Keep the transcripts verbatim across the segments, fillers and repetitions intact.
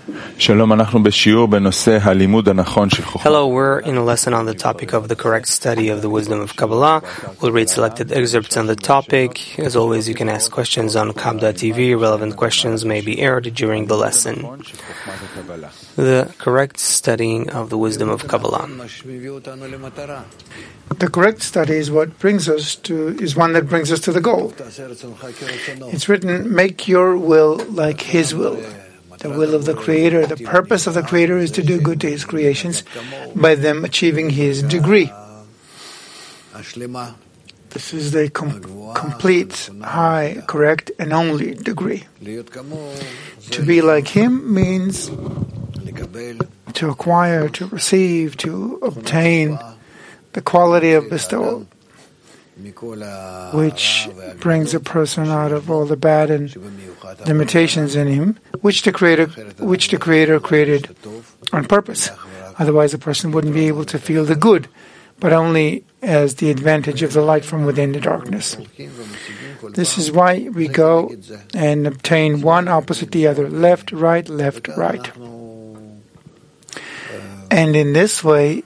Hello, we're in a lesson on the topic of the correct study of the wisdom of Kabbalah. We'll read selected excerpts on the topic. As always, you can ask questions on Kab dot T V. Relevant questions may be aired during the lesson. The correct studying of the wisdom of Kabbalah. The correct study is what brings us to is one that brings us to the goal. It's written, "Make your will like His will." The will of the Creator, the purpose of the Creator is to do good to His creations by them achieving His degree. This is the com- complete, high, correct, and only degree. To be like Him means to acquire, to receive, to obtain the quality of bestowal, which brings a person out of all the bad and limitations in him, which the Creator, which the Creator created on purpose. Otherwise, a person wouldn't be able to feel the good, but only as the advantage of the light from within the darkness. This is why we go and obtain one opposite the other, left, right, left, right. And in this way,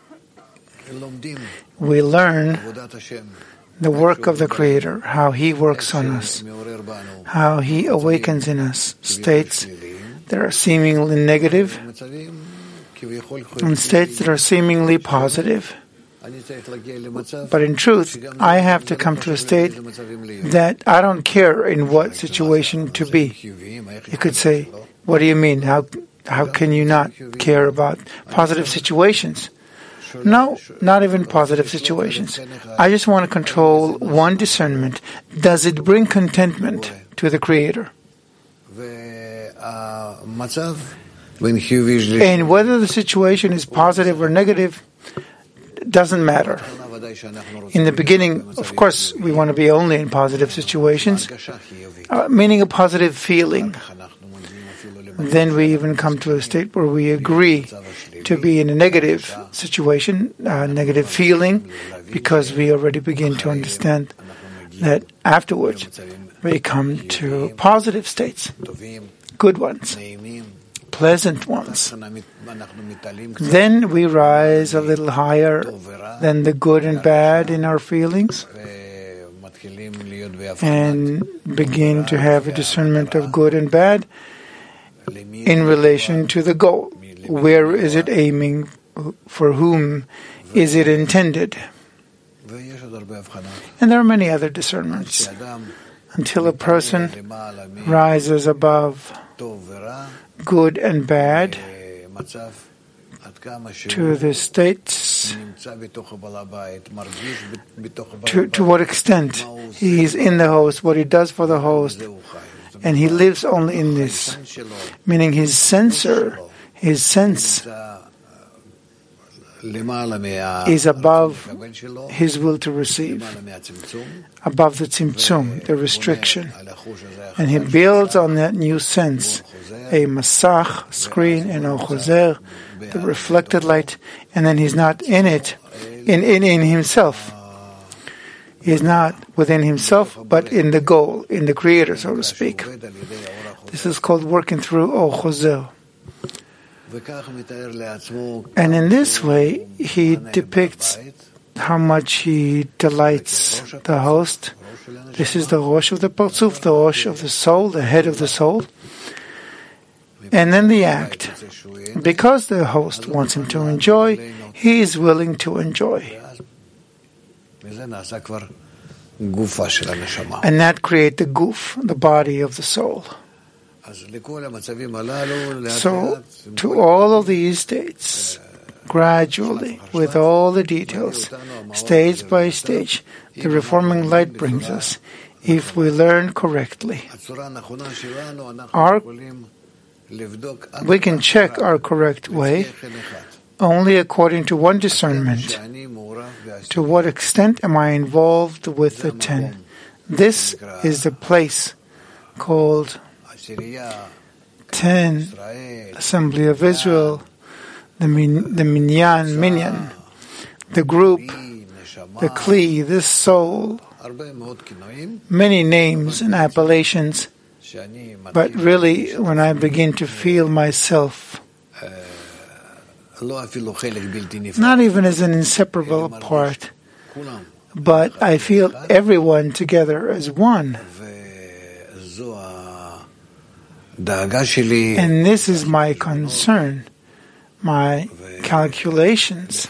we learn the work of the Creator, how He works on us, how He awakens in us states that are seemingly negative and states that are seemingly positive. But in truth, I have to come to a state that I don't care in what situation to be. You could say, what do you mean? How, how can you not care about positive situations? No, not even positive situations. I just want to control one discernment. Does it bring contentment to the Creator? And whether the situation is positive or negative doesn't matter. In the beginning, of course, we want to be only in positive situations, uh, meaning a positive feeling. Then we even come to a state where we agree to be in a negative situation, a negative feeling, because we already begin to understand that afterwards we come to positive states, good ones, pleasant ones. Then we rise a little higher than the good and bad in our feelings and begin to have a discernment of good and bad in relation to the goal. Where is it aiming? For whom is it intended? And there are many other discernments. Until a person rises above good and bad to the states, to, to what extent he is in the host, what he does for the host, and he lives only in this, meaning his sensor, his sense is above his will to receive, above the tzimtzum, the restriction. And he builds on that new sense a masach, screen, and ochozer, the reflected light, and then he's not in it, in, in, in himself. He is not within himself, but in the goal, in the Creator, so to speak. This is called working through ochozer. And in this way, he depicts how much he delights the host. This is the Rosh of the Parzuf, the Rosh of the soul, the head of the soul. And then the act. Because the host wants him to enjoy, he is willing to enjoy. And that creates the goof, the body of the soul. So, to all of these states, gradually, with all the details, stage by stage, the reforming light brings us, if we learn correctly. Our, we can check our correct way only according to one discernment. To what extent am I involved with the ten? This is the place called ten, Assembly of Israel, the min, the minyan, minyan, the group, the kli, this soul, many names and appellations, but really when I begin to feel myself not even as an inseparable part, but I feel everyone together as one. And this is my concern, my calculations,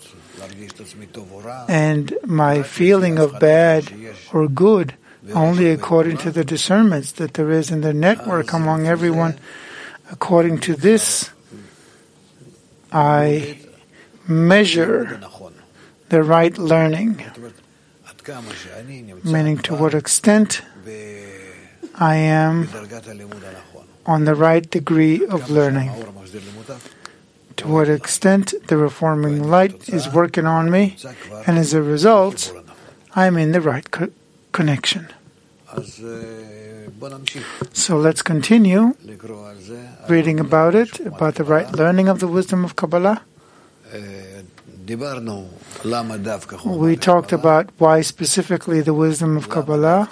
and my feeling of bad or good only according to the discernments that there is in the network among everyone. According to this, I measure the right learning, meaning to what extent I am on the right degree of learning, to what extent the reforming light is working on me, and as a result, I'm in the right co- connection. So let's continue reading about it, about the right learning of the wisdom of Kabbalah. We talked about why specifically the wisdom of Kabbalah,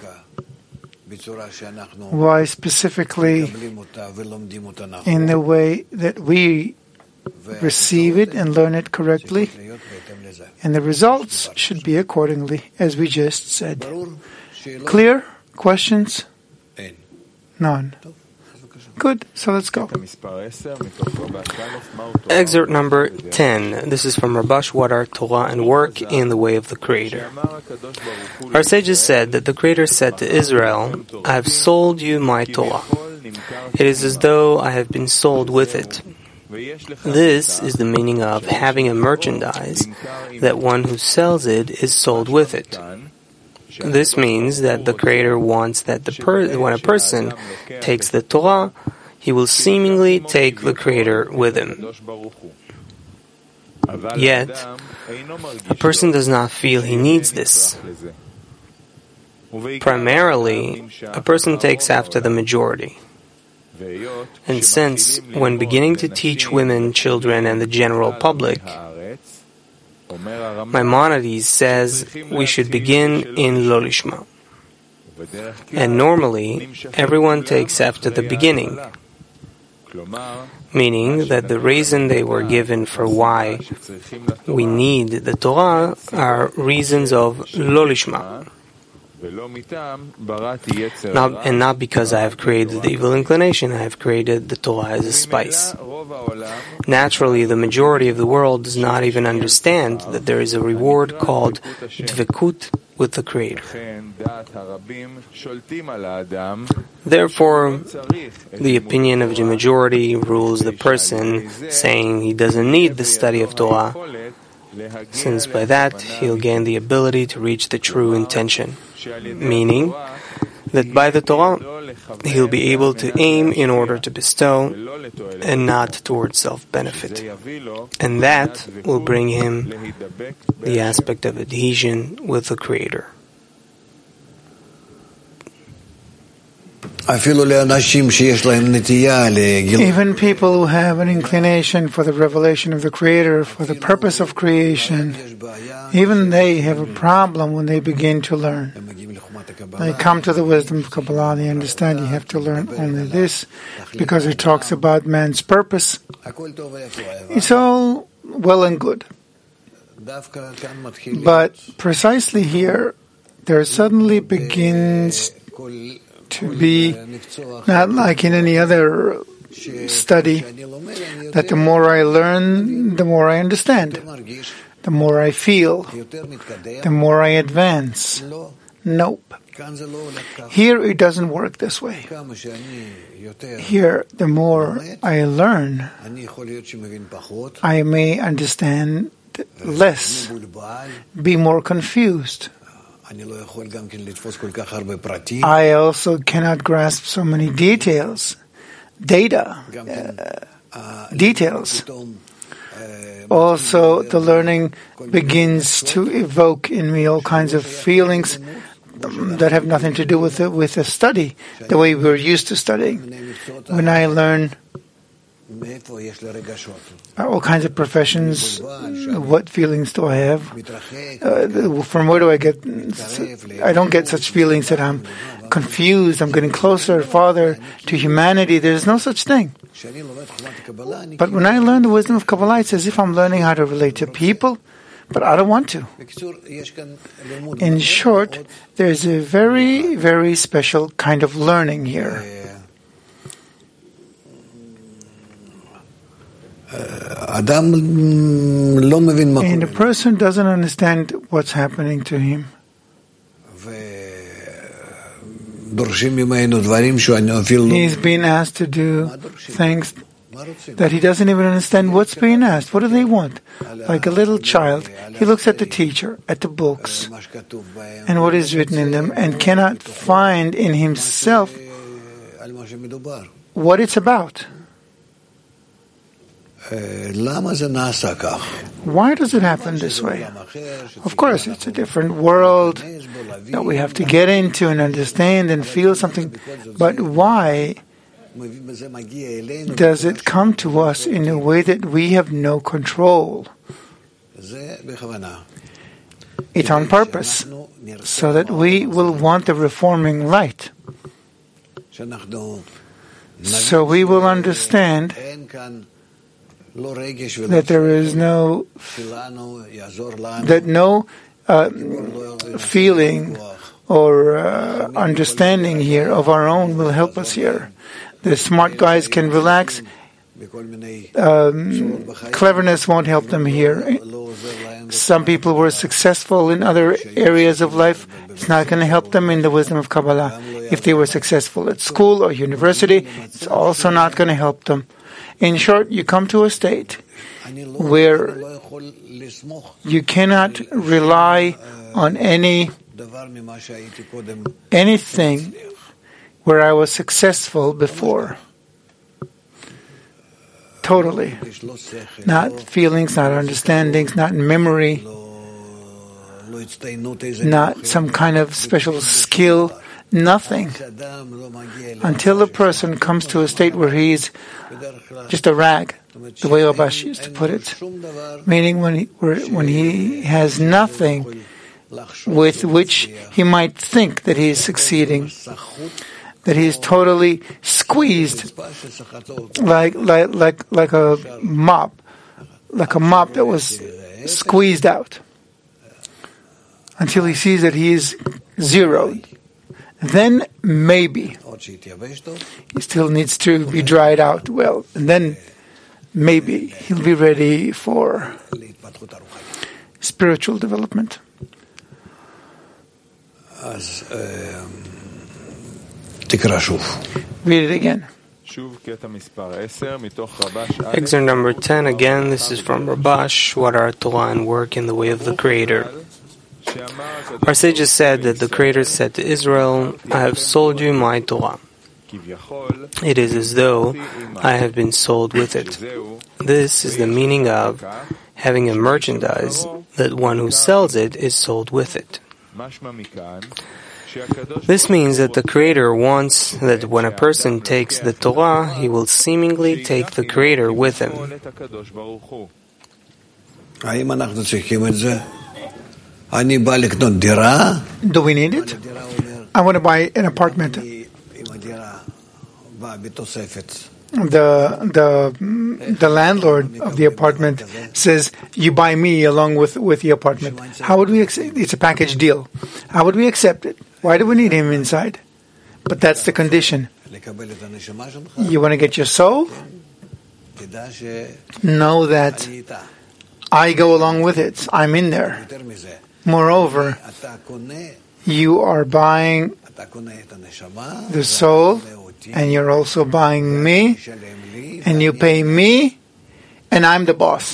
why specifically in the way that we receive it and learn it correctly, and the results should be accordingly, as we just said. Clear? Questions? None. Good, so let's go. Excerpt number ten. This is from Rabash Wadar, Torah and Work in the Way of the Creator. Our sages said that the Creator said to Israel, I have sold you my Torah. It is as though I have been sold with it. This is the meaning of having a merchandise, that one who sells it is sold with it. This means that the Creator wants that the per- when a person takes the Torah, he will seemingly take the Creator with him. Yet, a person does not feel he needs this. Primarily, a person takes after the majority. And since, when beginning to teach women, children, and the general public, Maimonides says we should begin in Lo Lishma. And normally, everyone takes after the beginning, meaning that the reason they were given for why we need the Torah are reasons of Lo Lishma. Not, and not because I have created the evil inclination, I have created the Torah as a spice. Naturally, the majority of the world does not even understand that there is a reward called Dvekut with the Creator. Therefore, the opinion of the majority rules the person, saying he doesn't need the study of Torah, since by that he'll gain the ability to reach the true intention. Meaning that by the Torah, he'll be able to aim in order to bestow and not towards self-benefit. And that will bring him the aspect of adhesion with the Creator. Even people who have an inclination for the revelation of the Creator, for the purpose of creation, even they have a problem when they begin to learn. They come to the wisdom of Kabbalah, they understand you have to learn only this, because it talks about man's purpose. It's all well and good. But precisely here, there suddenly begins to be, not like in any other study, that the more I learn, the more I understand. The more I feel, the more I advance. Nope. Here it doesn't work this way. Here, the more I learn, I may understand less, be more confused. I also cannot grasp so many details, data, uh, details. Also, the learning begins to evoke in me all kinds of feelings that have nothing to do with it, with the study, the way we're used to studying. When I learn all kinds of professions. What feelings do I have? Uh, from where do I get? I don't get such feelings that I'm confused. I'm getting closer, farther to humanity. There's no such thing. But when I learn the wisdom of Kabbalah, it's as if I'm learning how to relate to people, but I don't want to. In short, there's a very, very special kind of learning here. And a person doesn't understand what's happening to him. He's being asked to do things that he doesn't even understand what's being asked. What do they want? Like a little child, he looks at the teacher, at the books, and what is written in them, and cannot find in himself what it's about. Why does it happen this way? Of course, it's a different world that we have to get into and understand and feel something. But why does it come to us in a way that we have no control? It's on purpose, so that we will want the reforming light. So we will understand that there is no, that no uh, feeling or uh, understanding here of our own will help us here. The smart guys can relax. Um, cleverness won't help them here. Some people were successful in other areas of life. It's not going to help them in the wisdom of Kabbalah. If they were successful at school or university, it's also not going to help them. In short, you come to a state where you cannot rely on any anything where I was successful before. Totally. Not feelings, not understandings, not memory, not some kind of special skill. Nothing. Until a person comes to a state where he's just a rag, the way Rabash used to put it. Meaning when he, when he has nothing with which he might think that he is succeeding, that he is totally squeezed like, like, like, like a mop, like a mop that was squeezed out until he sees that he is zeroed. Then maybe he still needs to be dried out well, and then maybe he'll be ready for spiritual development. Read it again. Excerpt number ten again. This is from Rabash. What are Torah and work in the way of the Creator? Our sages said that the Creator said to Israel, I have sold you my Torah. It is as though I have been sold with it. This is the meaning of having a merchandise, that one who sells it is sold with it. This means that the Creator wants that when a person takes the Torah, he will seemingly take the Creator with him. Do we need it? I want to buy an apartment. The the the landlord of the apartment says, "You buy me along with, with the apartment." How would we accept? It's a package deal. How would we accept it? Why do we need him inside? But that's the condition. You want to get your soul? Know that I go along with it. I'm in there. Moreover, you are buying the soul, and you're also buying me, and you pay me, and I'm the boss.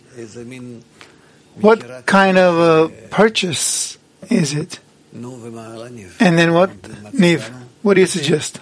What kind of a purchase is it? And then what? Niv, what do you suggest?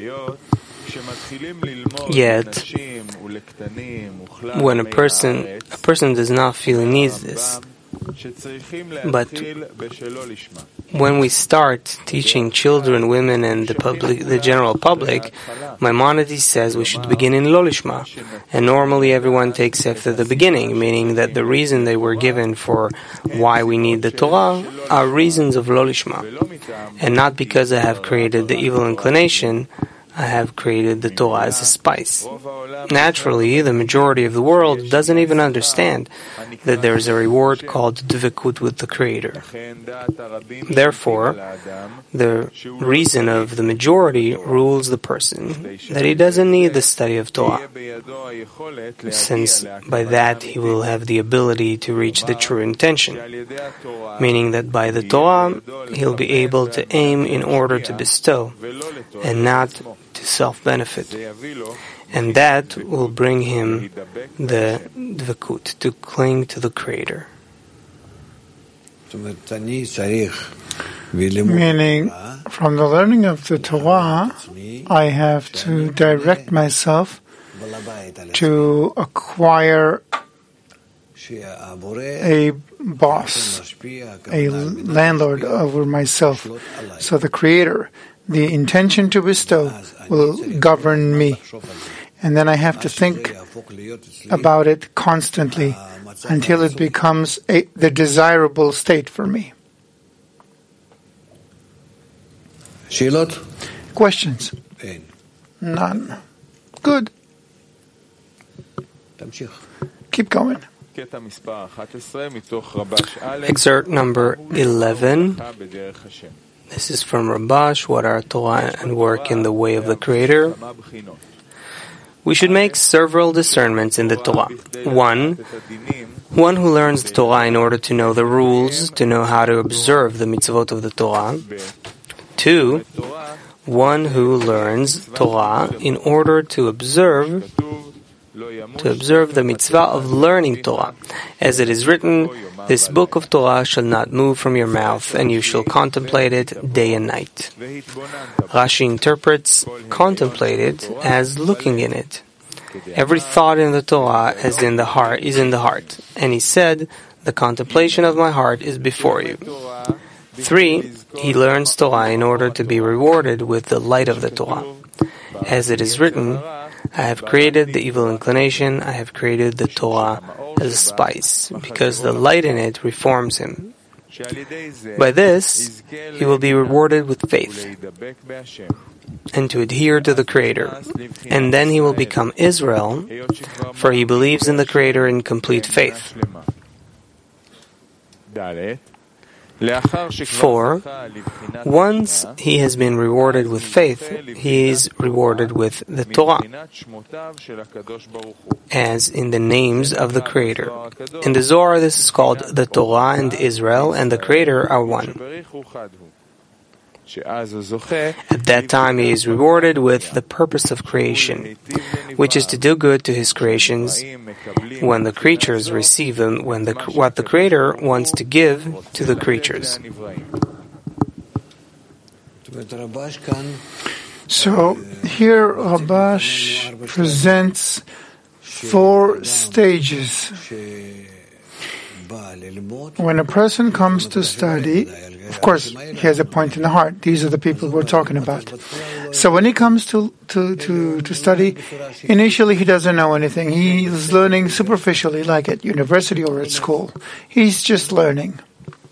Yet, when a person a person does not feel he needs this, But when we start teaching children, women, and the public, the general public, Maimonides says we should begin in Lo Lishma. And normally everyone takes after the beginning, meaning that the reason they were given for why we need the Torah are reasons of Lo Lishma. And not because I have created the evil inclination, I have created the Torah as a spice. Naturally, the majority of the world doesn't even understand that there is a reward called Dvekut with the Creator. Therefore, the reason of the majority rules the person, that he doesn't need the study of Torah, since by that he will have the ability to reach the true intention, meaning that by the Torah he'll be able to aim in order to bestow, and not to self-benefit. And that will bring him the dvekut, to cling to the Creator. Meaning, from the learning of the Torah, I have to direct myself to acquire a boss, a landlord over myself. So the Creator, the intention to bestow, will govern me. And then I have to think about it constantly until it becomes a, the desirable state for me. Questions? None. Good. Keep going. Excerpt number eleven. This is from Rabash, what are Torah and work in the way of the Creator. We should make several discernments in the Torah. One, one who learns the Torah in order to know the rules, to know how to observe the mitzvot of the Torah. Two, one who learns Torah in order to observe to observe the mitzvah of learning Torah. As it is written, this book of Torah shall not move from your mouth, and you shall contemplate it day and night. Rashi interprets contemplate it as looking in it. Every thought in the Torah as in the heart is in the heart. And he said, the contemplation of my heart is before you. Three, he learns Torah in order to be rewarded with the light of the Torah. As it is written, I have created the evil inclination, I have created the Torah as a spice, because the light in it reforms him. By this, he will be rewarded with faith, and to adhere to the Creator. And then he will become Israel, for he believes in the Creator in complete faith. For once he has been rewarded with faith, he is rewarded with the Torah, as in the names of the Creator. In the Zohar, this is called the Torah and Israel, and the Creator are one. At that time he is rewarded with the purpose of creation, which is to do good to his creations when the creatures receive them, when the, what the Creator wants to give to the creatures. So here Rabash presents four stages. When a person comes to study, of course, he has a point in the heart. These are the people we're talking about. So when he comes to, to, to, to study, initially he doesn't know anything. He's learning superficially, like at university or at school. He's just learning.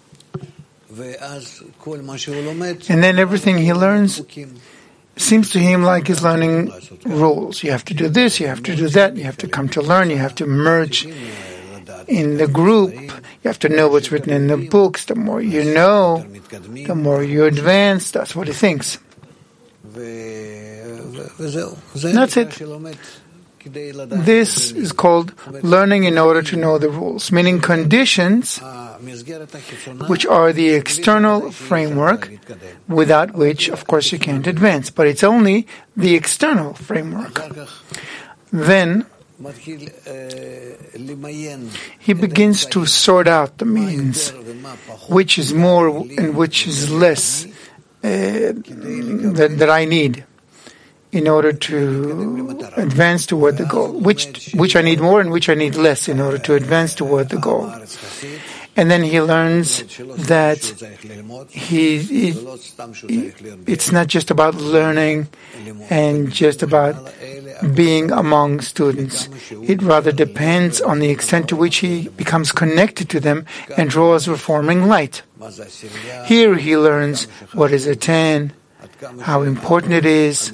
And then everything he learns seems to him like he's learning rules. You have to do this, you have to do that, you have to come to learn, you have to merge in the group. You have to know what's written in the books. The more you know, the more you advance. That's what he thinks. That's it. This is called learning in order to know the rules, meaning conditions which are the external framework without which, of course, you can't advance. But it's only the external framework. Then he begins to sort out the means, which is more and which is less uh, that, that I need in order to advance toward the goal, which which I need more and which I need less in order to advance toward the goal. And then he learns that he, he, it's not just about learning and just about being among students. It rather depends on the extent to which he becomes connected to them and draws reforming light. Here he learns what is a ten, how important it is,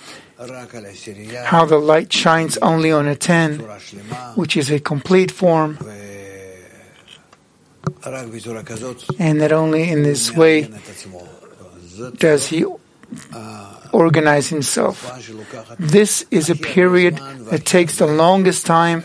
how the light shines only on a ten, which is a complete form, and that only in this way does he organize himself. This is a period that takes the longest time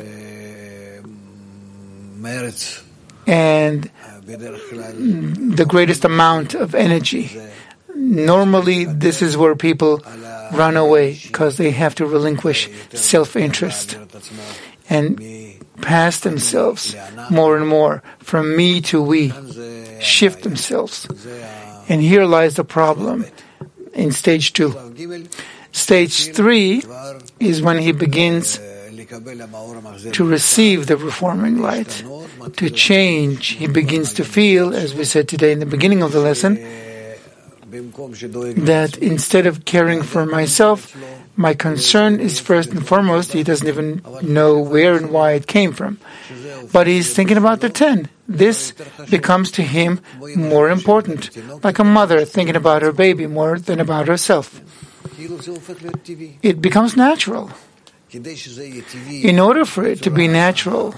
and the greatest amount of energy. Normally, this is where people run away because they have to relinquish self-interest and pass themselves more and more from me to we, shift themselves. And here lies the problem in stage two. Stage three is when he begins to receive the reforming light, to change. He begins to feel, as we said today in the beginning of the lesson, that instead of caring for myself, my concern is first and foremost, he doesn't even know where and why it came from. But he's thinking about the ten. This becomes to him more important, like a mother thinking about her baby more than about herself. It becomes natural. In order for it to be natural,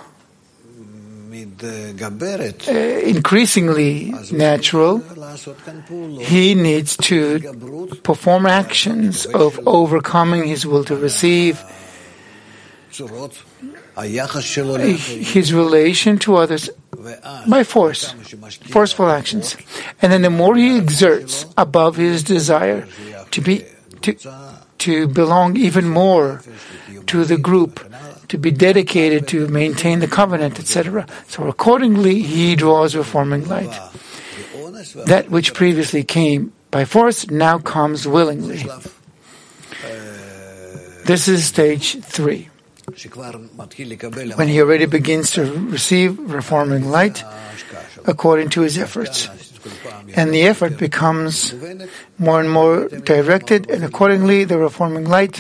uh, increasingly natural, he needs to perform actions of overcoming his will to receive, his relation to others by force, forceful actions. And then the more he exerts above his desire to be to, to belong even more to the group, to be dedicated to maintain the covenant, et cetera. So accordingly, he draws reforming light. That which previously came by force now comes willingly. This is stage three, when he already begins to receive reforming light according to his efforts. And the effort becomes more and more directed, and accordingly the reforming light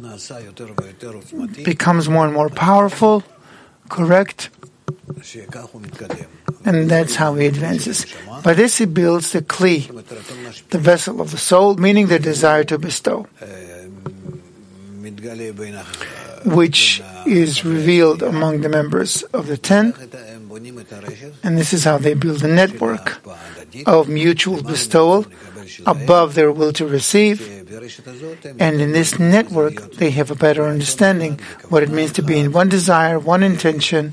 becomes more and more powerful, correct, and that's how he advances. By this he builds the kli, the vessel of the soul, meaning the desire to bestow, which is revealed among the members of the ten, and this is how they build a network of mutual bestowal above their will to receive. And in this network, they have a better understanding what it means to be in one desire, one intention,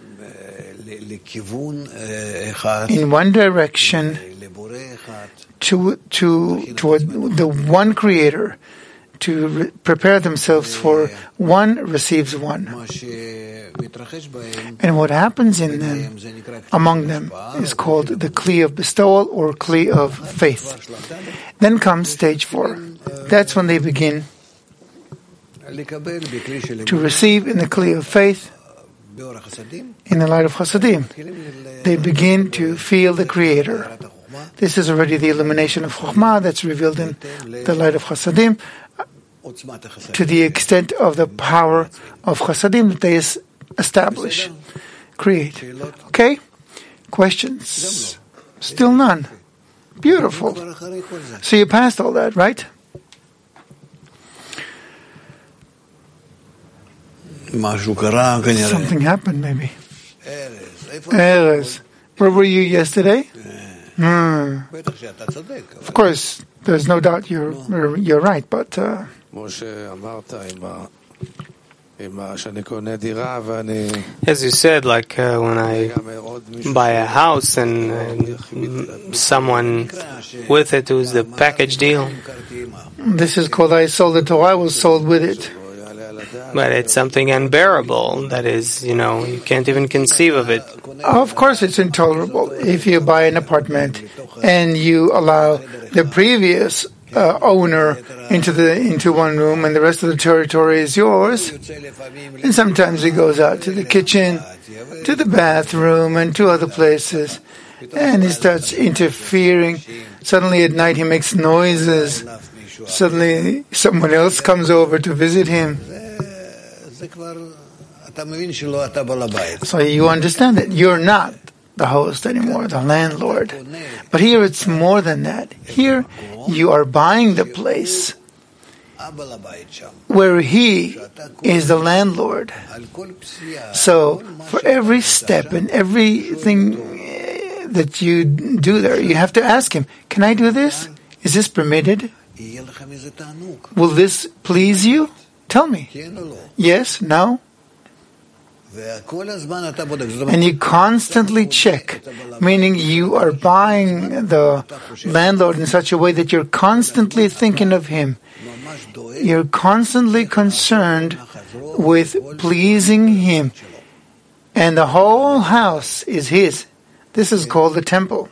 in one direction, to to toward the one Creator, to re- prepare themselves for one receives one. And what happens in them, among them, is called the kli of bestowal or kli of faith. Then comes stage four. That's when they begin to receive in the kli of faith, in the light of Chasadim. They begin to feel the Creator. This is already the illumination of Chokhmah that's revealed in the light of Chasadim, to the extent of the power of Chasadim that they establish, create. Okay? Questions? Still none. Beautiful. So you passed all that, right? Something happened, maybe. Erez. Where were you yesterday? Hmm. Of course, there's no doubt you're you're right, but uh, as you said, like uh, when I buy a house and, and someone with it who's the package deal. This is called I sold it or I was sold with it. But it's something unbearable. That is, you know, you can't even conceive of it. Of course it's intolerable. If you buy an apartment and you allow the previous uh, owner into the into one room and the rest of the territory is yours, and sometimes he goes out to the kitchen to the bathroom and to other places, and he starts interfering. Suddenly at night he makes noises. Suddenly someone else comes over to visit him. So you understand that you're not the host anymore, the landlord. But here it's more than that. Here you are buying the place where he is the landlord. So for every step and everything that you do there, you have to ask him, can I do this? Is this permitted? Will this please you? Tell me. Yes? No? And you constantly check, meaning you are buying the landlord in such a way that you're constantly thinking of him. You're constantly concerned with pleasing him. And the whole house is his. This is called the temple.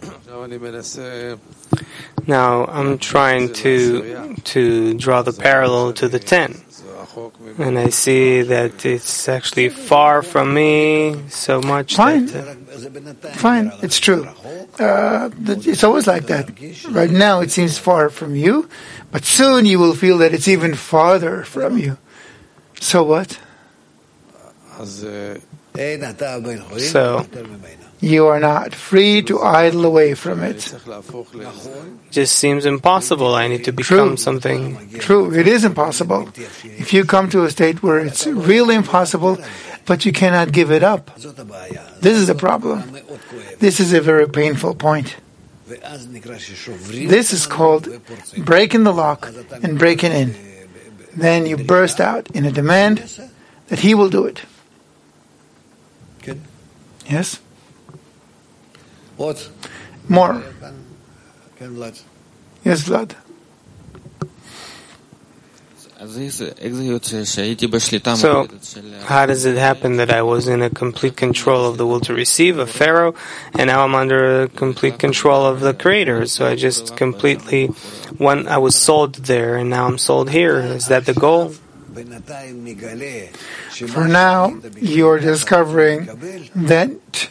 Now I'm trying to to draw the parallel to the ten. And I see that it's actually far from me so much. Fine. That, uh, Fine. It's true. Uh, it's always like that. Right now it seems far from you, but soon you will feel that it's even farther from you. So what? So you are not free to idle away from it. Just seems impossible. I need to become True. something. True, it is impossible. If you come to a state where it's really impossible, but you cannot give it up, this is a problem. This is a very painful point. This is called breaking the lock and breaking in. Then you burst out in a demand that he will do it. Yes? What? More. Yes, Vlad. So, how does it happen that I was in a complete control of the will to receive of Pharaoh, and now I'm under complete control of the Creator? So I just completely, when I was sold there, and now I'm sold here. Is that the goal? For now, you're discovering that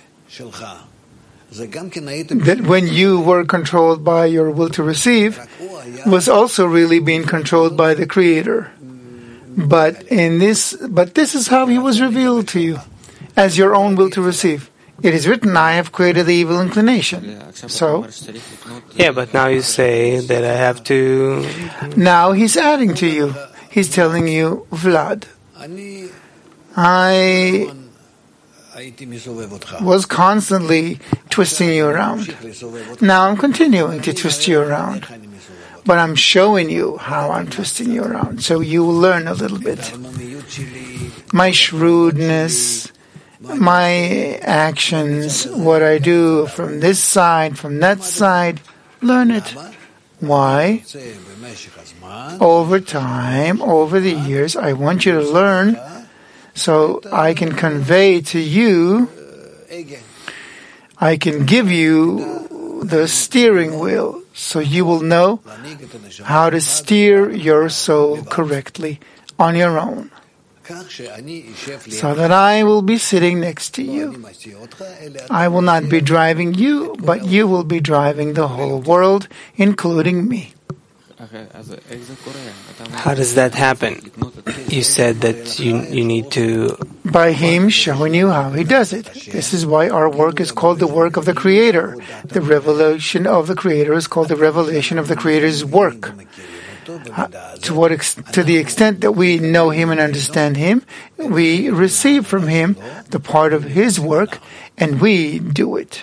that when you were controlled by your will to receive, was also really being controlled by the Creator. But in this, but this is how He was revealed to you, as your own will to receive. It is written, "I have created the evil inclination." So, yeah, but now you say that I have to. Now He's adding to you. He's telling you, Vlad, I was constantly twisting you around. Now I'm continuing to twist you around. But I'm showing you how I'm twisting you around, so you will learn a little bit. My shrewdness, my actions, what I do from this side, from that side, learn it. Why? Over time, over the years, I want you to learn so I can convey to you, I can give you the steering wheel so you will know how to steer your soul correctly on your own. So that I will be sitting next to you. I will not be driving you, but you will be driving the whole world, including me. How does that happen? You said that you you need to... By Him showing you how He does it. This is why our work is called the work of the Creator. The revelation of the Creator is called the revelation of the Creator's work. Uh, to what ex- to the extent that we know Him and understand Him, we receive from Him the part of His work, and we do it.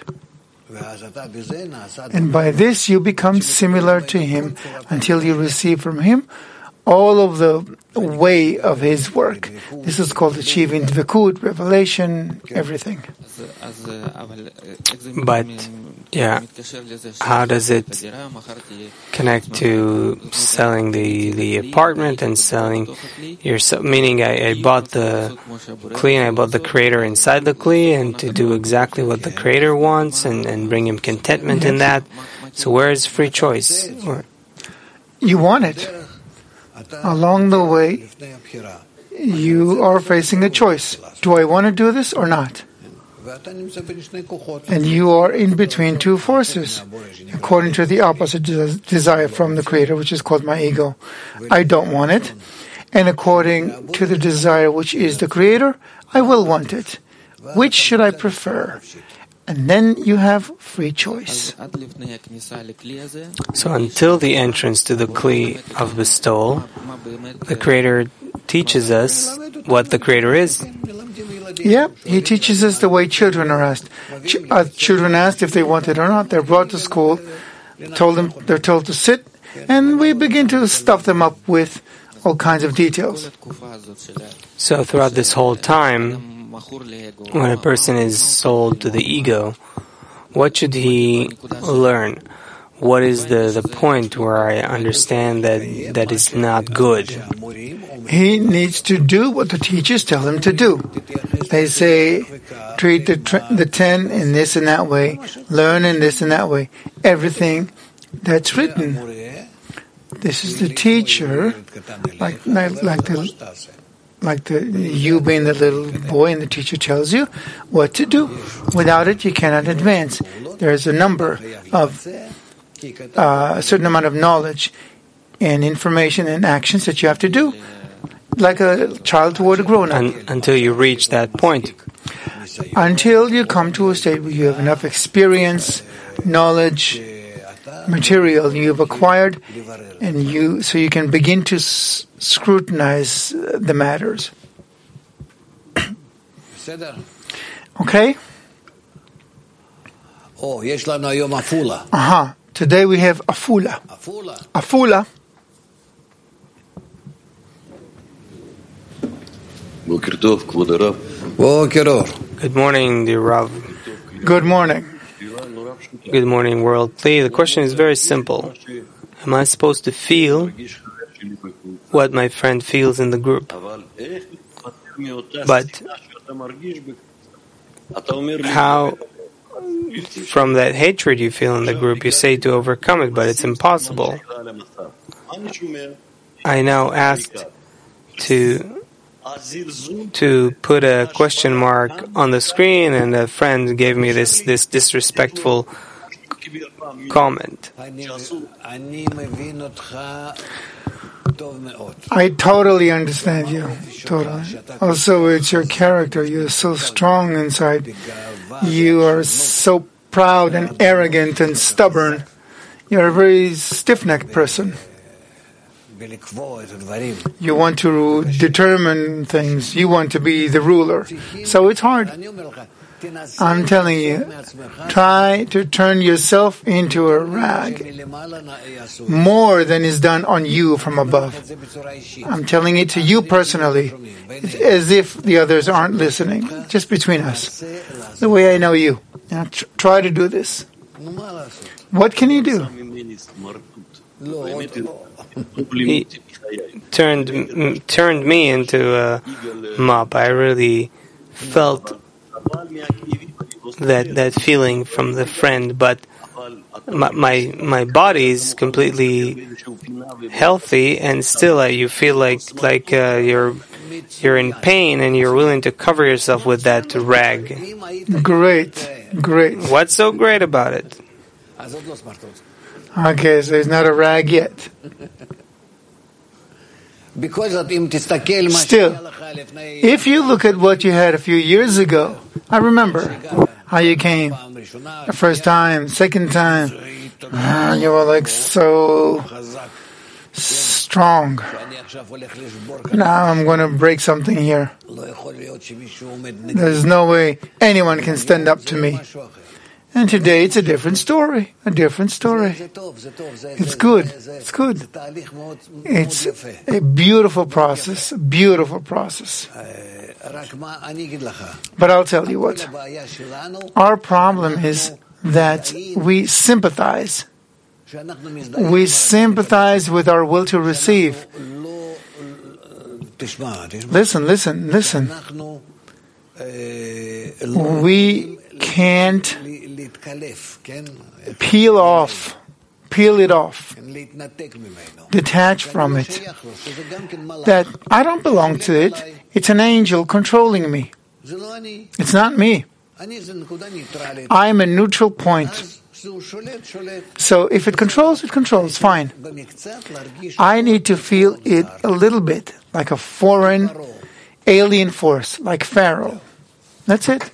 And by this you become similar to Him until you receive from Him all of the way of His work. This is called achieving dvekut, revelation, everything. But, yeah, how does it connect to selling the, the apartment and selling your, meaning I, I bought the Kli and I bought the Creator inside the Kli and to do exactly what the Creator wants and, and bring Him contentment in that. So where is free choice? Or, you want it. Along the way, you are facing a choice. Do I want to do this or not? And you are in between two forces, according to the opposite des- desire from the Creator, which is called my ego. I don't want it. And according to the desire, which is the Creator, I will want it. Which should I prefer? And then you have free choice. So until the entrance to the Kli of bestowal, the Creator teaches us what the Creator is. Yeah, He teaches us the way children are asked. Ch- uh, children asked if they want it or not. They're brought to school, told them they're told to sit, and we begin to stuff them up with all kinds of details. So throughout this whole time, when a person is sold to the ego, what should he learn? What is the, the point where I understand that that is not good? He needs to do what the teachers tell him to do. They say, treat the tr- the ten in this and that way, learn in this and that way. Everything that's written. This is the teacher, like like, like the like the you being the little boy, and the teacher tells you what to do. Without it, you cannot advance. There's a number of uh, a certain amount of knowledge and information and actions that you have to do, like a child toward a grown-up. Un- until you reach that point. Until you come to a state where you have enough experience, knowledge, material you've acquired, and you so you can begin to s- scrutinize uh, the matters. Okay? Oh, יש לנו היום עפולה. Uh-huh. Today we have Afula. עפולה. Afula. בוקר טוב, כבוד הרב. בוקר אור. Good morning, dear Rav. Good morning. Good morning, world. Please, the question is very simple. Am I supposed to feel what my friend feels in the group? But how, from that hatred you feel in the group, you say to overcome it, but it's impossible. I now asked to to put a question mark on the screen, and a friend gave me this, this disrespectful comment. I totally understand you. Totally. Also, it's your character. You're so strong inside. You are so proud and arrogant and stubborn. You're a very stiff-necked person. You want to determine things. You want to be the ruler. So it's hard. I'm telling you, try to turn yourself into a rag more than is done on you from above. I'm telling it to you personally, as if the others aren't listening, just between us. The way I know you. Now, tr- try to do this. What can you do? He turned m- turned me into a mop. I really felt that that feeling from the friend, but my my, my body is completely healthy, and still uh, you feel like like uh, you're you're in pain, and you're willing to cover yourself with that rag. Great, great. What's so great about it? Okay, so it's not a rag yet. Still, if you look at what you had a few years ago, I remember how you came. The first time, second time, ah, you were like so strong. Now I'm going to break something here. There's no way anyone can stand up to me. And today it's a different story, a different story. It's good, it's good. It's a beautiful process, a beautiful process. But I'll tell you what, our problem is that we sympathize. We sympathize with our will to receive. Listen, listen, listen. We can't peel off, peel it off, detach from it, that I don't belong to it. It's an angel controlling me. It's not me. I'm a neutral point. So if it controls, it controls, fine. I need to feel it a little bit, like a foreign, alien force, like Pharaoh. That's it.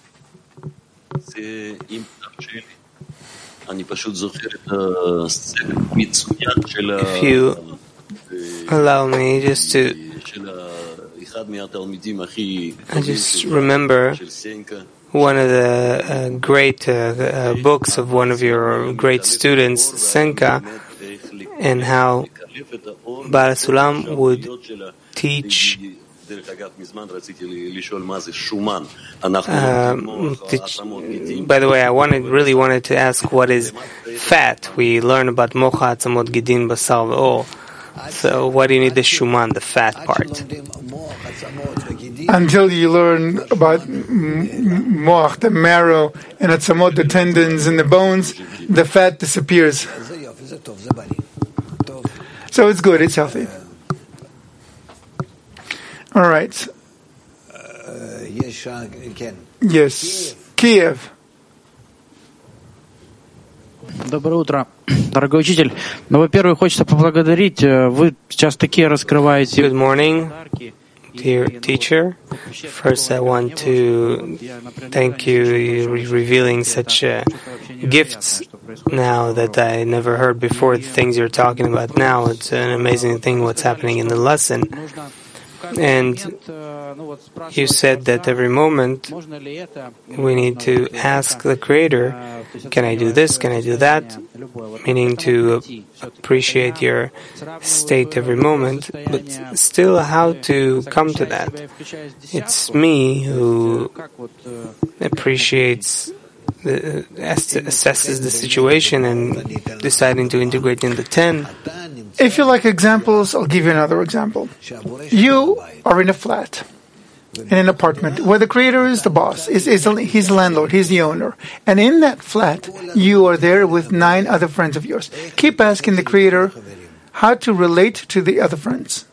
If you allow me just to, I just remember one of the uh, great uh, uh, books of one of your great students, Senka, and how Baal Sulam would teach. Um, teach by the way, I wanted really wanted to ask what is fat. We learn about mocha, atzamot, gidin, basar, ve'or. So why do you need the shuman, the fat part? Until you learn about moach, the marrow, and atzamot, the tendons and the bones, the fat disappears. So it's good, it's healthy. All right. Yes. Kiev. Доброе утро, дорогой учитель. Ну, во-первых, хочется поблагодарить. Вы сейчас такие раскрываете. Good morning, dear teacher. First, I want to thank you. You're revealing such uh, gifts now that I never heard before. The things you're talking about now, it's an amazing thing what's happening in the lesson. And you said that every moment we need to ask the Creator, can I do this, can I do that? Meaning to appreciate your state every moment, but still how to come to that. It's me who appreciates, the, assesses the situation and deciding to integrate in the ten. If you like examples, I'll give you another example. You are in a flat, in an apartment, where the Creator is the boss, is, is he's the landlord, he's the owner. And in that flat, you are there with nine other friends of yours. Keep asking the Creator how to relate to the other friends.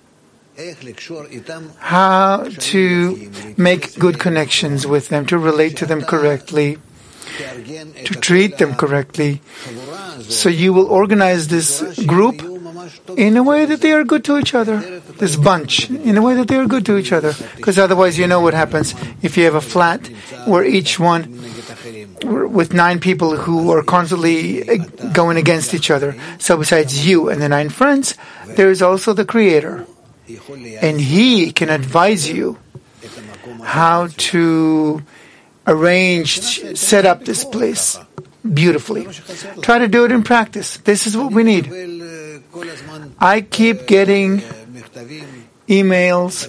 How to make good connections with them, to relate to them correctly, to treat them correctly. So you will organize this group in a way that they are good to each other, this bunch, in a way that they are good to each other. Because otherwise, you know what happens if you have a flat where each one, with nine people who are constantly going against each other. So besides you and the nine friends, there is also the Creator. And He can advise you how to arrange, set up this place beautifully. Try to do it in practice. This is what we need. I keep getting emails.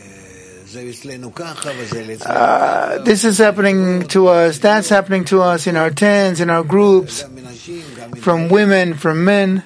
Uh, this is happening to us. That's happening to us in our tens, in our groups, from women, from men.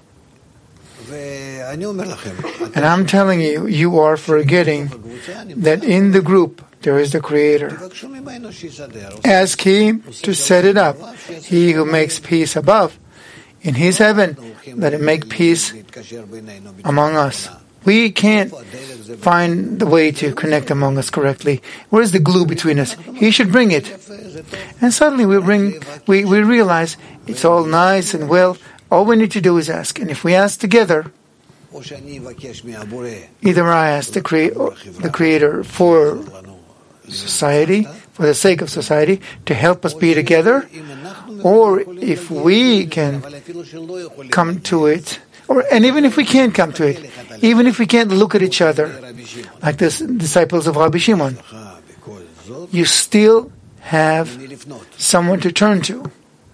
And I'm telling you, you are forgetting that in the group there is the Creator. Ask Him to set it up. He who makes peace above, in His heaven, let Him make peace among us. We can't find the way to connect among us correctly. Where is the glue between us? He should bring it. And suddenly we bring, we, we realize it's all nice and well. All we need to do is ask. And if we ask together, either I ask the, crea- the Creator for society, for the sake of society, to help us be together, or if we can come to it, or and even if we can't come to it, even if we can't look at each other, like the disciples of Rabbi Shimon, you still have someone to turn to.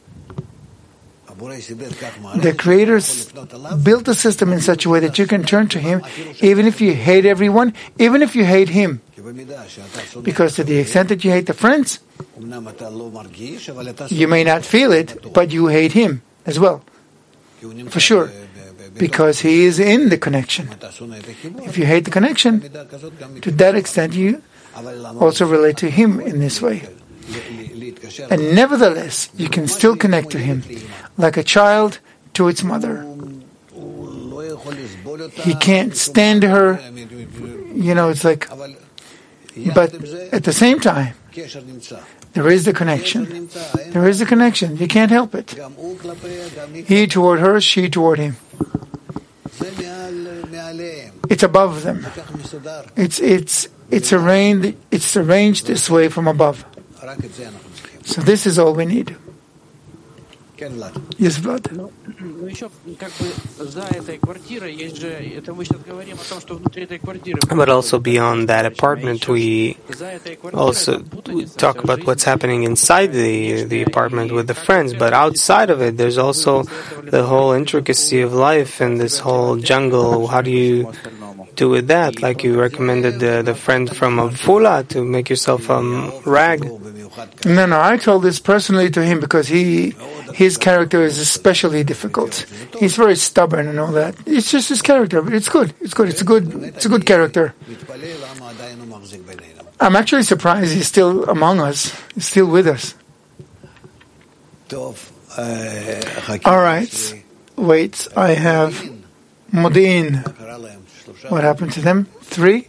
The Creator built the system in such a way that you can turn to Him, even if you hate everyone, even if you hate Him. Because to the extent that you hate the friends, you may not feel it, but you hate Him as well. For sure. Because He is in the connection. If you hate the connection, to that extent you also relate to Him in this way. And nevertheless, you can still connect to Him. Like a child to its mother. He can't stand her. You know, it's like, but at the same time, there is the connection. There is the connection. You can't help it. He toward her, she toward him. It's above them. It's it's it's arranged. It's arranged this way from above. So this is all we need. Yes, Vlad. But also beyond that apartment, we also talk about what's happening inside the the apartment with the friends. But outside of it, there's also the whole intricacy of life and this whole jungle. How do you do with that? Like you recommended the, the friend from Avula to make yourself a um, rag. No, no, I told this personally to him because he, his character is especially difficult. He's very stubborn and all that. It's just his character, but it's good. It's good. It's a good. It's a good character. I'm actually surprised he's still among us. He's still with us. All right. Wait, I have Modi'in. What happened to them? Three?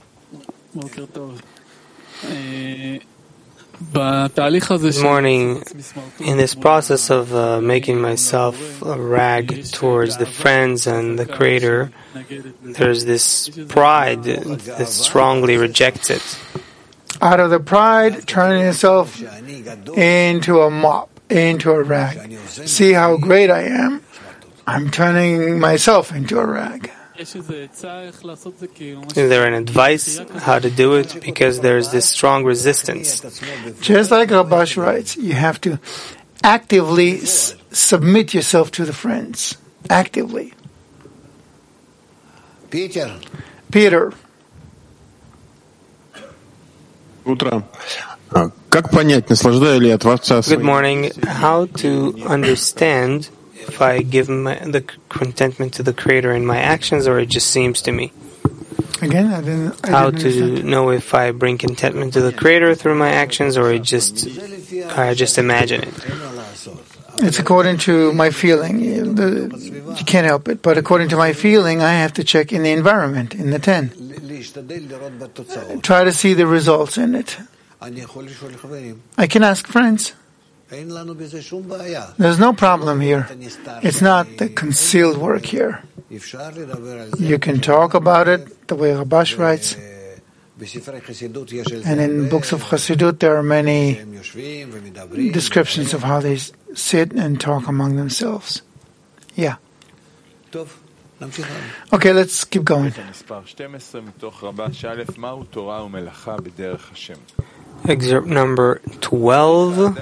Good morning. In this process of uh, making myself a rag towards the friends and the Creator, there's this pride that strongly rejects it. Out of the pride, turning yourself into a mop, into a rag. See how great I am? I'm turning myself into a rag. Is there an advice how to do it? Because there's this strong resistance. Just like Rabash writes, you have to actively s- submit yourself to the friends. Actively. Peter. Peter. Утро. Как понять, наслаждаю ли я Творца? Good morning. How to understand if I give my, the contentment to the Creator in my actions, or it just seems to me? Again, I didn't. I How didn't to understand. know if I bring contentment to the Creator through my actions, or it just I just imagine it? It's according to my feeling. You, the, you can't help it. But according to my feeling, I have to check in the environment, in the ten. Try to see the results in it. I can ask friends. There's no problem here. It's not the concealed work here. You can talk about it the way Rabash writes. And in books of Chassidut, there are many descriptions of how they sit and talk among themselves. Yeah. Okay, let's keep going. Excerpt number twelve.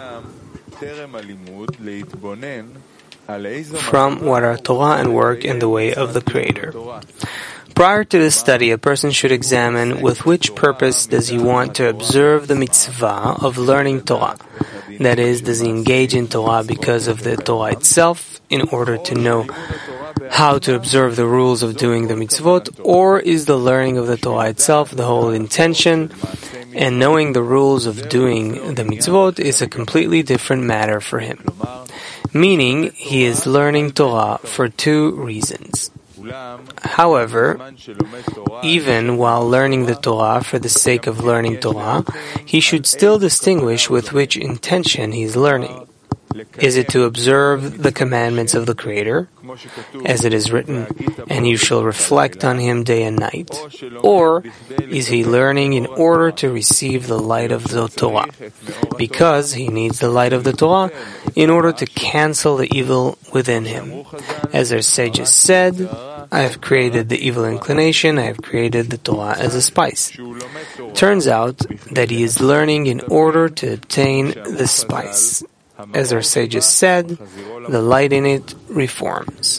From what are Torah and work in the way of the Creator. Prior to the study, a person should examine with which purpose does he want to observe the mitzvah of learning Torah. That is, does he engage in Torah because of the Torah itself, in order to know how to observe the rules of doing the mitzvot, or is the learning of the Torah itself the whole intention, and knowing the rules of doing the mitzvot is a completely different matter for him. Meaning, he is learning Torah for two reasons. However, even while learning the Torah for the sake of learning Torah, he should still distinguish with which intention he is learning. Is it to observe the commandments of the Creator, as it is written, and you shall reflect on Him day and night? Or is he learning in order to receive the light of the Torah, because he needs the light of the Torah in order to cancel the evil within him? As our sages said, I have created the evil inclination, I have created the Torah as a spice. Turns out that he is learning in order to obtain the spice. As our sages said, the light in it reforms.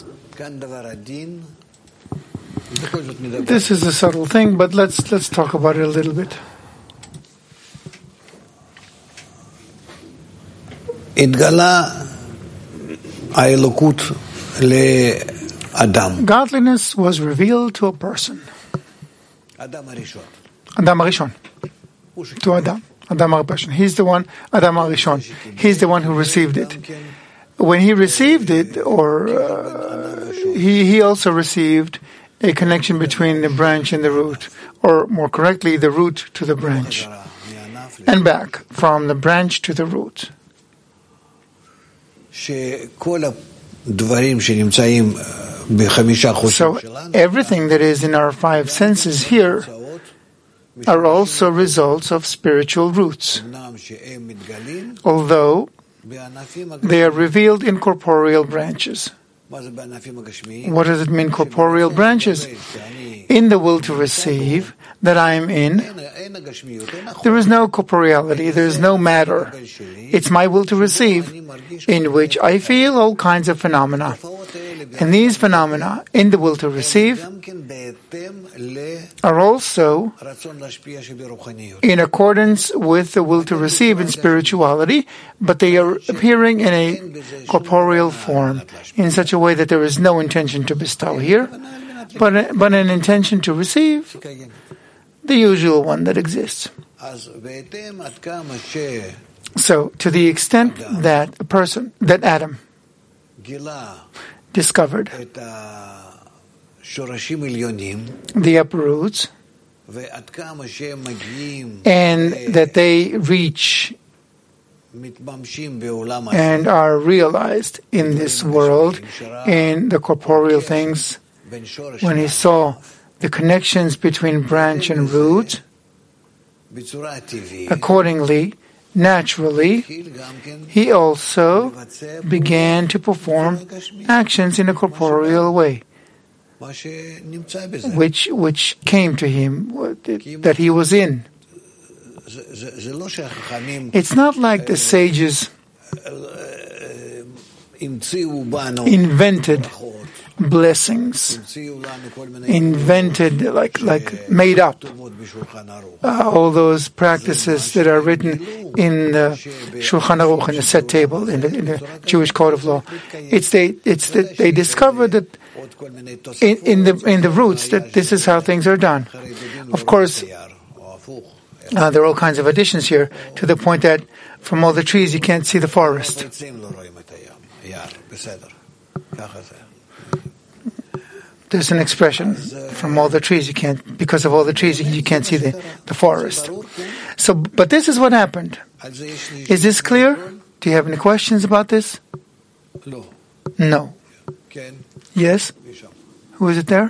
This is a subtle thing, but let's let's talk about it a little bit. Godliness was revealed to a person. Adam Arishon. To Adam. Adam Arishon. He's the one, Adam Arishon. He's the one who received it. when he received it, or uh, he, he also received a connection between the branch and the root, or more correctly, the root to the branch, and back, from the branch to the root. So everything that is in our five senses here are also results of spiritual roots, although they are revealed in corporeal branches. What does it mean, corporeal branches? In the will to receive that I am in, there is no corporeality, there is no matter. It's my will to receive, in which I feel all kinds of phenomena. And these phenomena, in the will to receive, are also in accordance with the will to receive in spirituality, but they are appearing in a corporeal form, in such a way that there is no intention to bestow here, but, but an intention to receive, the usual one that exists. So, to the extent that a person, that Adam, discovered the upper roots, and that they reach and are realized in this world, in the corporeal things, when he saw the connections between branch and root, accordingly, naturally, he also began to perform actions in a corporeal way, which which came to him, that he was in. It's not like the sages invented blessings, invented, like like made up uh, all those practices that are written in the Shulchan Aruch, in the set table, in the, in the Jewish Code of Law. It's they it's that they discovered that in, in the in the roots that this is how things are done. Of course, uh, there are all kinds of additions here, to the point that from all the trees you can't see the forest. There's an expression, from all the trees you can't, because of all the trees you can't see the, the forest. So, but this is what happened. Is this clear? Do you have any questions about this? No. Yes? Who is it there?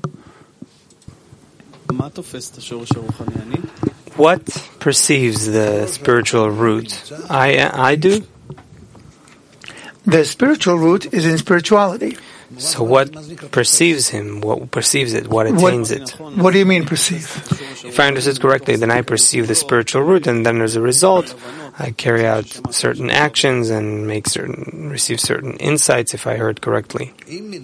What perceives the spiritual root? I, I do? The spiritual root is in spirituality. So what perceives him? What perceives it? What attains what, it? What do you mean perceive? If I understood correctly, then I perceive the spiritual root, and then as a result, I carry out certain actions and make certain, receive certain insights, if I heard correctly.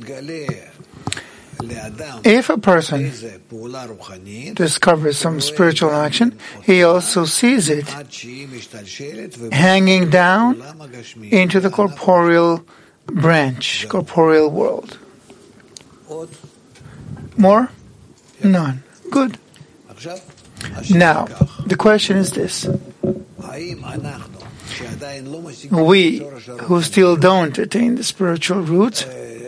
If a person discovers some spiritual action, he also sees it hanging down into the corporeal branch, corporeal world. More? None. Good. Now, the question is this. We, who still don't attain the spiritual roots,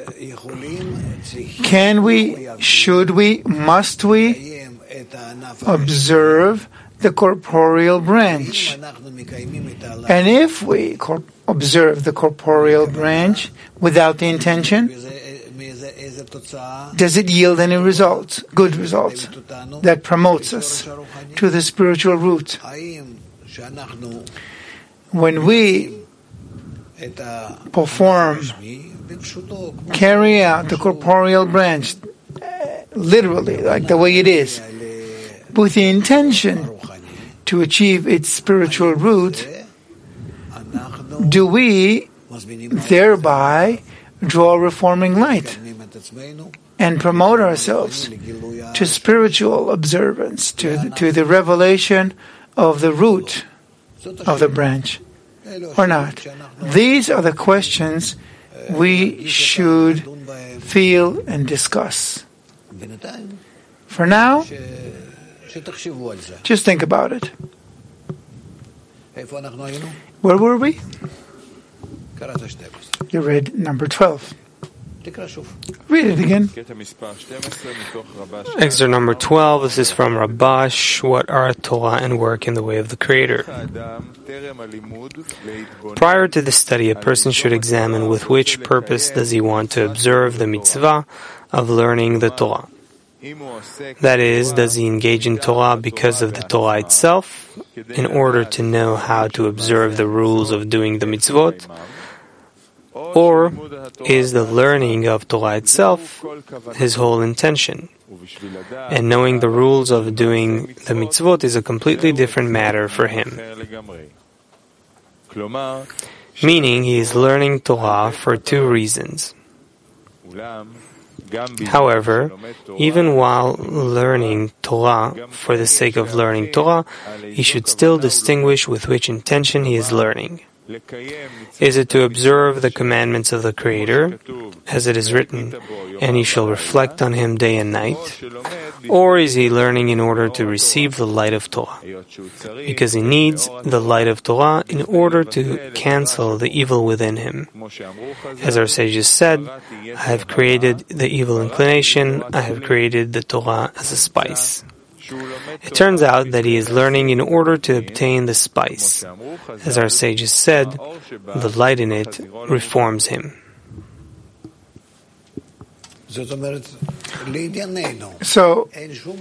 can we, should we, must we observe the corporeal branch? And if we cor- observe the corporeal branch without the intention, does it yield any results, good results, that promotes us to the spiritual root? When we perform, carry out the corporeal branch, literally, like the way it is, with the intention to achieve its spiritual root, do we thereby draw reforming light and promote ourselves to spiritual observance, to the, to the revelation of the root of the branch, or not? These are the questions we should feel and discuss. For now, just think about it. Where were we? You read number twelve. Read it again. Excerpt number twelve. This is from Rabash. What are Torah and work in the way of the Creator? Prior to the study, a person should examine with which purpose does he want to observe the mitzvah of learning the Torah. That is, does he engage in Torah because of the Torah itself, in order to know how to observe the rules of doing the mitzvot? Or is the learning of Torah itself his whole intention? And knowing the rules of doing the mitzvot is a completely different matter for him. Meaning, he is learning Torah for two reasons. However, even while learning Torah for the sake of learning Torah, he should still distinguish with which intention he is learning. Is it to observe the commandments of the Creator, as it is written, and he shall reflect on him day and night? Or is he learning in order to receive the light of Torah? Because he needs the light of Torah in order to cancel the evil within him. As our sages said, I have created the evil inclination, I have created the Torah as a spice. It turns out that he is learning in order to obtain the spice. As our sages said, the light in it reforms him. So,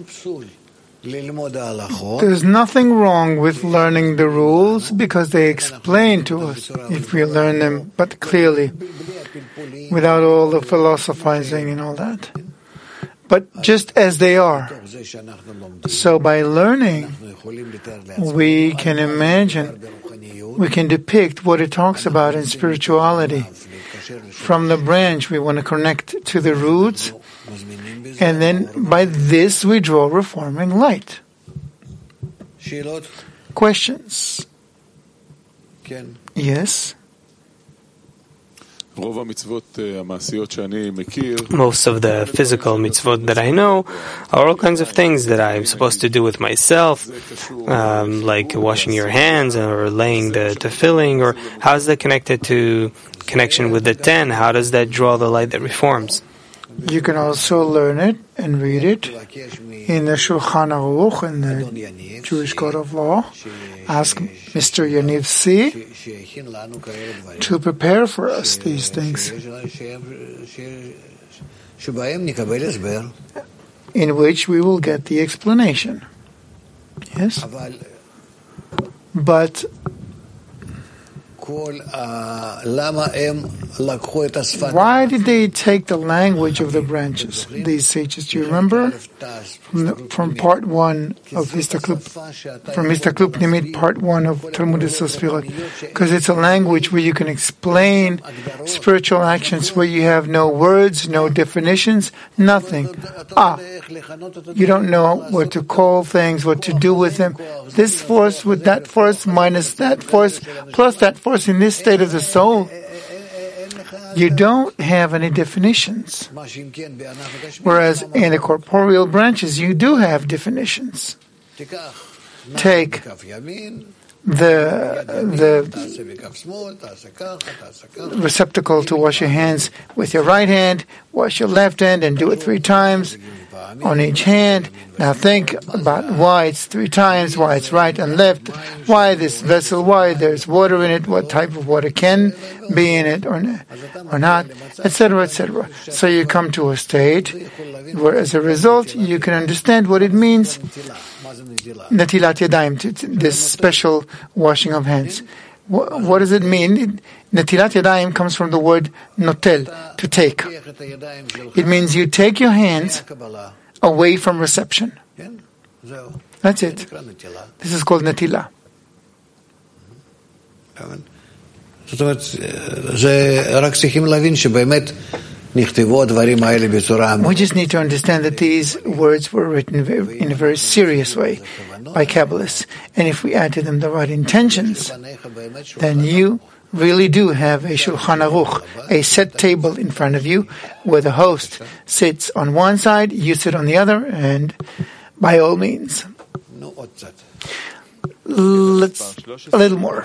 there's nothing wrong with learning the rules because they explain to us if we learn them, but clearly, without all the philosophizing and all that. But just as they are. So by learning, we can imagine, we can depict what it talks about in spirituality. From the branch, we want to connect to the roots, and then by this we draw reforming light. Questions? Yes? Most of the physical mitzvot that I know are all kinds of things that I'm supposed to do with myself, um, like washing your hands or laying the tefillin, or how is that connected to connection with the ten? How does that draw the light that reforms? You can also learn it and read it in the Shulchan Aruch, in the Jewish Code of Law. Ask Mister Yaniv C. to prepare for us these things, in which we will get the explanation. Yes? But why did they take the language of the branches, these sages? Do you remember? From, the, from part one of Histaklup, from Histaklup Nimid, part one of Talmud Sosfirot, because it's a language where you can explain spiritual actions where you have no words, no definitions, nothing. Ah, you don't know what to call things, what to do with them. This force with that force minus that force plus that force in this state of the soul. You don't have any definitions. Whereas in the corporeal branches, you do have definitions. Take the, the receptacle to wash your hands with your right hand, wash your left hand, and do it three times on each hand. Now think about why it's three times, why it's right and left, why this vessel, why there's water in it, what type of water can be in it or, or not, et cetera, et cetera. So you come to a state where, as a result, you can understand what it means, natilat yadayim, this special washing of hands. What, what does it mean? Natilat yadayim comes from the word notel, to take. It means you take your hands away from reception. That's it. This is called natilah. We just need to understand that these words were written in a very serious way by Kabbalists. And if we add to them the right intentions, then you really do have a Shulchan Aruch, a set table in front of you, where the host sits on one side, you sit on the other, and by all means. let's a little more.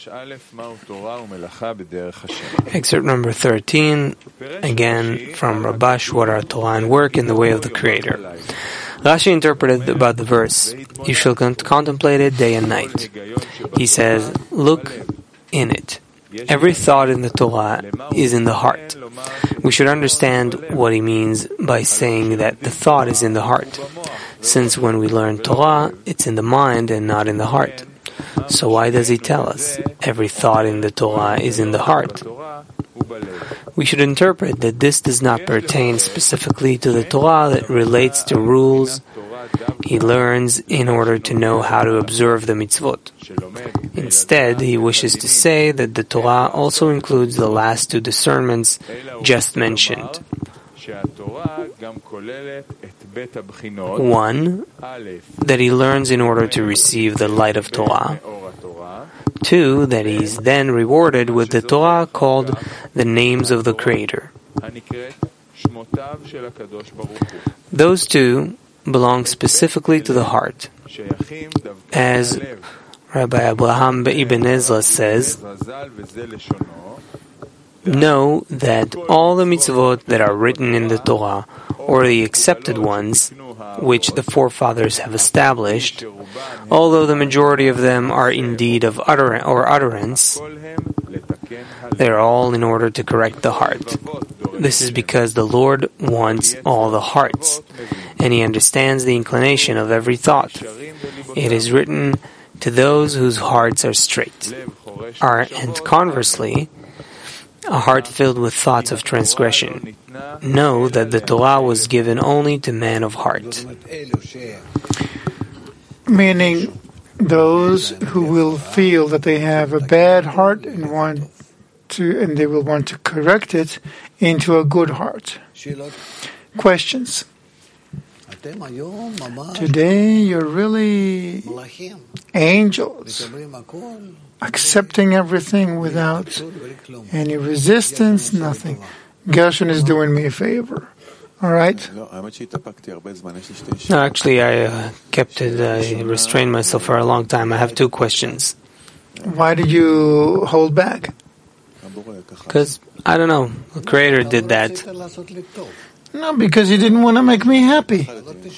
Excerpt number thirteen, again from Rabash, what are Torah and work in the way of the Creator. Rashi interpreted about the verse, you shall contemplate it day and night. He says, look in it. Every thought in the Torah is in the heart. We should understand what he means by saying that the thought is in the heart, since when we learn Torah, it's in the mind and not in the heart. So why does he tell us every thought in the Torah is in the heart? We should interpret that this does not pertain specifically to the Torah that relates to rules he learns in order to know how to observe the mitzvot. Instead, he wishes to say that the Torah also includes the last two discernments just mentioned. One, that he learns in order to receive the light of Torah. Two, that he is then rewarded with the Torah called the names of the Creator. Those two belong specifically to the heart. As Rabbi Abraham Ibn Ezra says, know that all the mitzvot that are written in the Torah, or the accepted ones, which the forefathers have established, although the majority of them are indeed of utter or utterance, they are all in order to correct the heart. This is because the Lord wants all the hearts, and He understands the inclination of every thought. It is written to those whose hearts are straight. Are, and conversely, a heart filled with thoughts of transgression. Know that the Torah was given only to men of heart. Meaning, those who will feel that they have a bad heart and want to, and they will want to correct it into a good heart. Questions. Today, you're really angels, accepting everything without any resistance, nothing. Gershon is doing me a favor. All right? No, actually, I uh, kept it, I restrained myself for a long time. I have two questions. Why did you hold back? Because, I don't know, the Creator did that. No, because he didn't want to make me happy.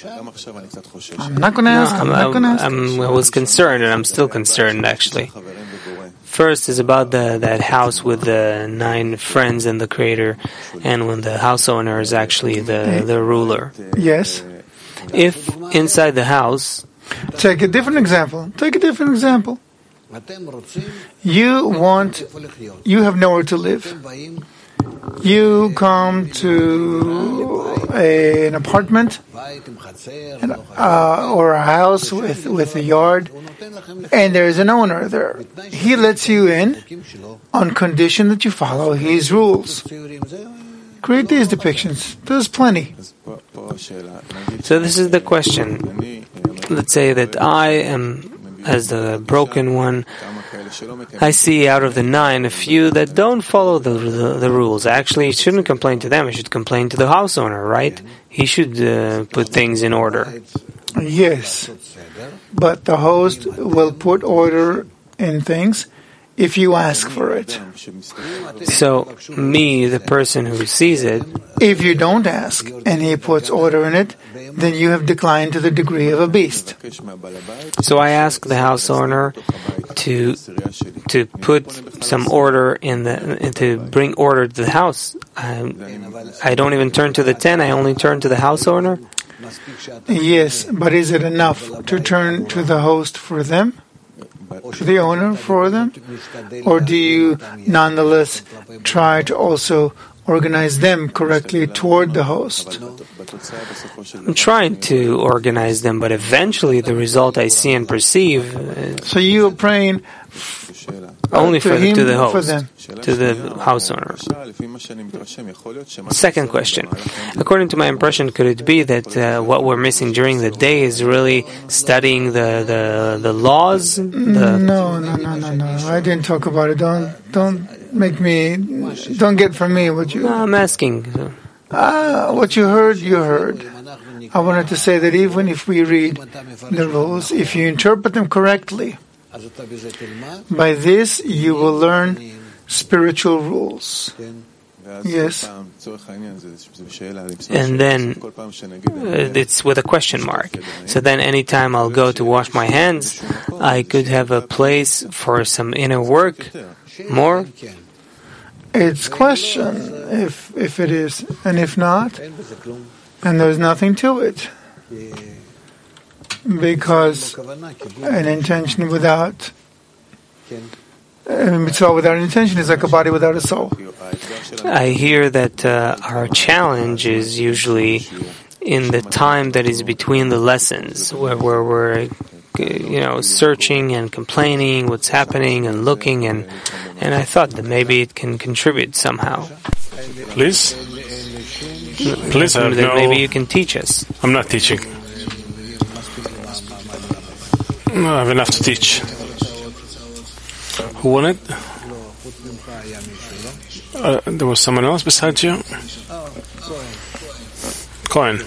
I'm not going to ask. No, I'm, I'm, not going to ask. I'm, I was concerned, and I'm still concerned, actually. First is about the that house with the nine friends and the Creator, and when the house owner is actually the, the ruler. Yes. If inside the house... Take a different example. Take a different example. You want, you have nowhere to live. You come to a, an apartment an, uh, or a house with, with a yard, and there is an owner there. He lets you in on condition that you follow his rules. Create these depictions. There's plenty. So this is the question. Let's say that I am, as the broken one, I see out of the nine a few that don't follow the, the, the rules. Actually, I shouldn't complain to them. I should complain to the house owner, right? He should uh, put things in order. Yes, but the host will put order in things if you ask for it. So, me, the person who sees it... If you don't ask and he puts order in it, then you have declined to the degree of a beast. So I ask the house owner to to put some order in the to bring order to the house. I, I don't even turn to the ten. I only turn to the house owner. Yes, but is it enough to turn to the host for them? To the owner for them? Or do you nonetheless try to also organize them correctly toward the host? I'm trying to organize them, but eventually the result I see and perceive... Uh, so you are praying only to for, him, to the host, for them. to the house owner. Second question. According to my impression, could it be that uh, what we're missing during the day is really studying the, the, the laws? The no, no, no, no, no. I didn't talk about it. Don't don't make me, don't get from me what you... No, I'm asking. Ah, what you heard, you heard. I wanted to say that even if we read the rules, if you interpret them correctly, By this, you will learn spiritual rules. Yes. And then uh, it's with a question mark. So then anytime I'll go to wash my hands, I could have a place for some inner work more. It's question if if it is, and if not, and there's nothing to it. Because an intention without a mitzvah without an intention is like a body without a soul. I hear that uh, our challenge is usually in the time that is between the lessons, where, where we're, you know, searching and complaining what's happening and looking, and and I thought that maybe it can contribute somehow. Please, please, I have that no, maybe you can teach us. I'm not teaching. No, I have enough to teach. Who won it? Uh, there was someone else besides you? Cohen.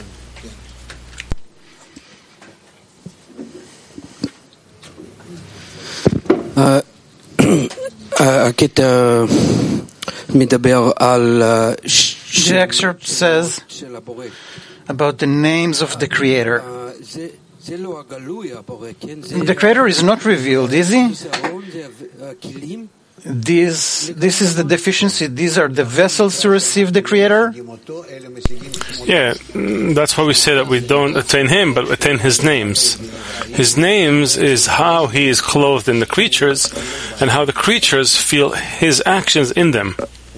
The excerpt says about the names of the Creator. The Creator is not revealed, is He? These, this is the deficiency. These are the vessels to receive the Creator? Yeah, that's why we say that we don't attain Him, but attain His names. His names is how He is clothed in the creatures, and how the creatures feel His actions in them.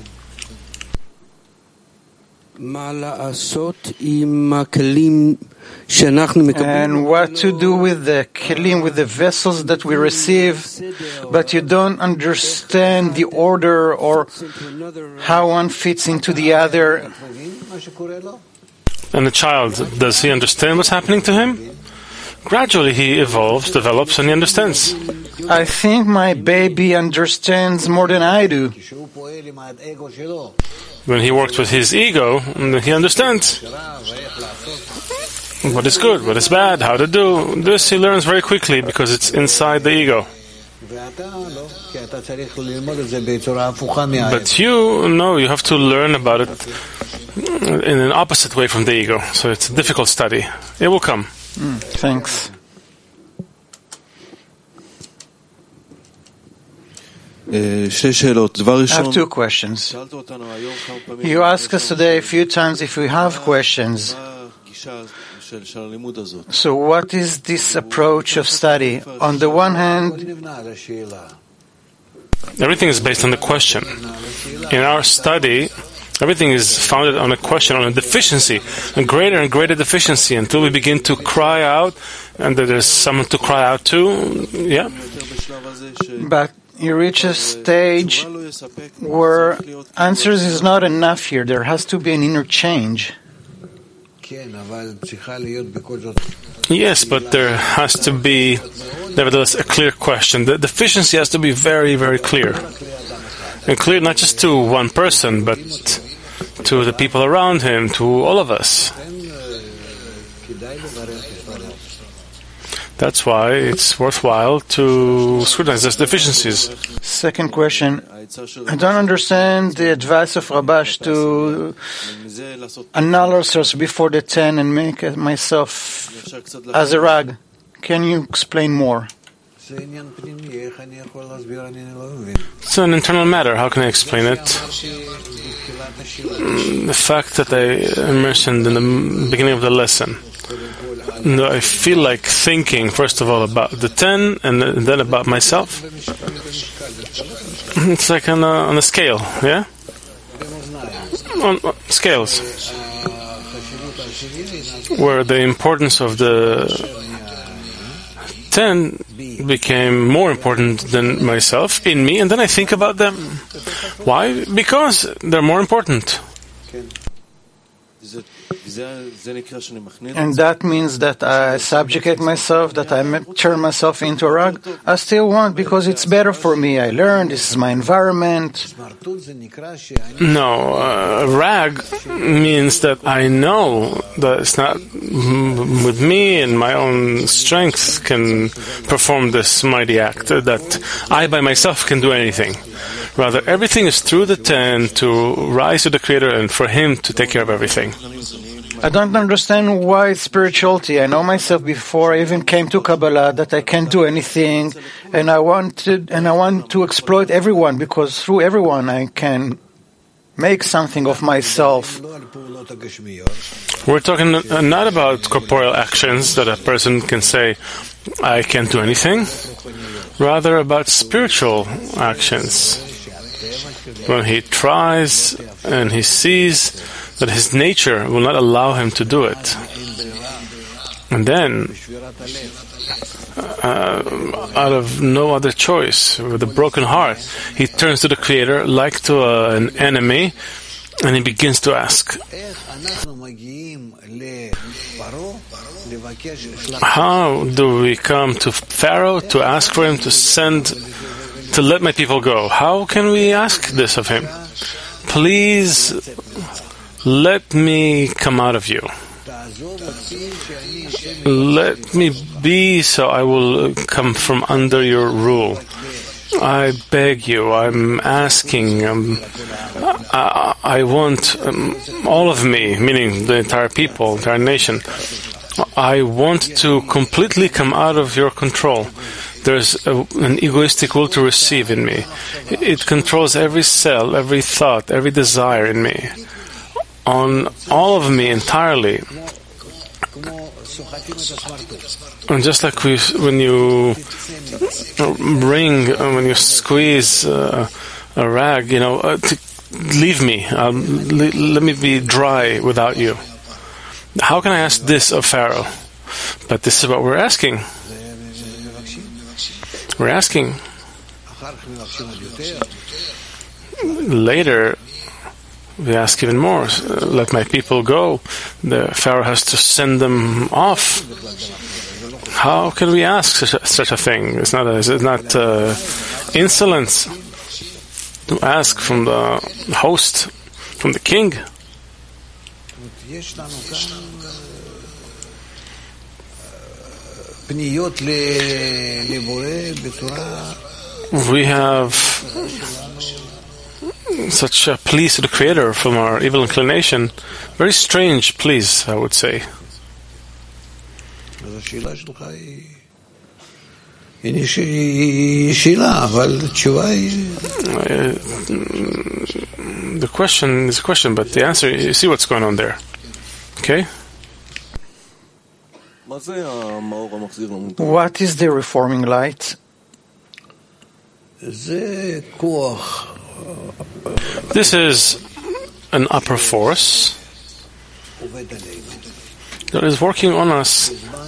And what to do with the kelim, with the vessels that we receive, but you don't understand the order or how one fits into the other. And the child, does he understand what's happening to him? Gradually he evolves, develops, and he understands. I think my baby understands more than I do. When he works with his ego, he understands what is good, what is bad, how to do. This he learns very quickly because it's inside the ego. But you, no, you have to learn about it in an opposite way from the ego. So it's a difficult study. It will come. Mm, thanks. I have two questions. You asked us today a few times if we have questions. So what is this approach of study? On the one hand, everything is based on the question. In our study, everything is founded on a question, on a deficiency, a greater and greater deficiency, until we begin to cry out, and that there's someone to cry out to. Yeah. But you reach a stage where answers is not enough here. There has to be an inner change. Yes, but there has to be, nevertheless, a clear question. The deficiency has to be very, very clear. And clear not just to one person, but to the people around him, to all of us. That's why it's worthwhile to scrutinize those deficiencies. Second question. I don't understand the advice of Rabash to annul ourselves before the ten and make myself as a rag. Can you explain more? It's an internal matter. How can I explain it? The fact that I mentioned in the beginning of the lesson. No, I feel like thinking, first of all, about the ten, and then about myself. It's like on a, on a scale, yeah? On, on scales. Where the importance of the ten became more important than myself in me, and then I think about them. Why? Because they're more important. And that means that I subjugate myself, that I turn myself into a rag. I still want because it's better for me. I learn, this is my environment. No, uh, rag means that I know that it's not with me and my own strength can perform this mighty act, that I by myself can do anything. Rather, everything is through the ten to rise to the Creator and for Him to take care of everything. I don't understand why spirituality. I know myself before I even came to Kabbalah that I can't do anything, and I wanted and I want to exploit everyone because through everyone I can make something of myself. We're talking not about corporeal actions that a person can say, I can't do anything, rather about spiritual actions. When he tries and he sees that his nature will not allow him to do it. And then, uh, out of no other choice, with a broken heart, he turns to the Creator like to a, an enemy, and he begins to ask, how do we come to Pharaoh to ask for him to send, to let my people go? How can we ask this of him? Please let me come out of you. Let me be so I will come from under your rule. I beg you, I'm asking, um, I, I want um, all of me, meaning the entire people, entire nation, I want to completely come out of your control. There's a, an egoistic will to receive in me. It controls every cell, every thought, every desire in me. On all of me entirely. And just like we, when you wring, when you squeeze uh, a rag, you know, uh, to leave me, um, le- let me be dry without you. How can I ask this of Pharaoh? But this is what we're asking. We're asking. Later, we ask even more. Let my people go. The Pharaoh has to send them off. How can we ask such a, such a thing? It's not, a, it's not uh, insolence to ask from the host, from the king. We have such a pleas to the Creator from our evil inclination. Very strange pleas, I would say. Uh, the question is a question, but the answer, you see what's going on there. Okay? What is the reforming light? This is an upper force that is working on us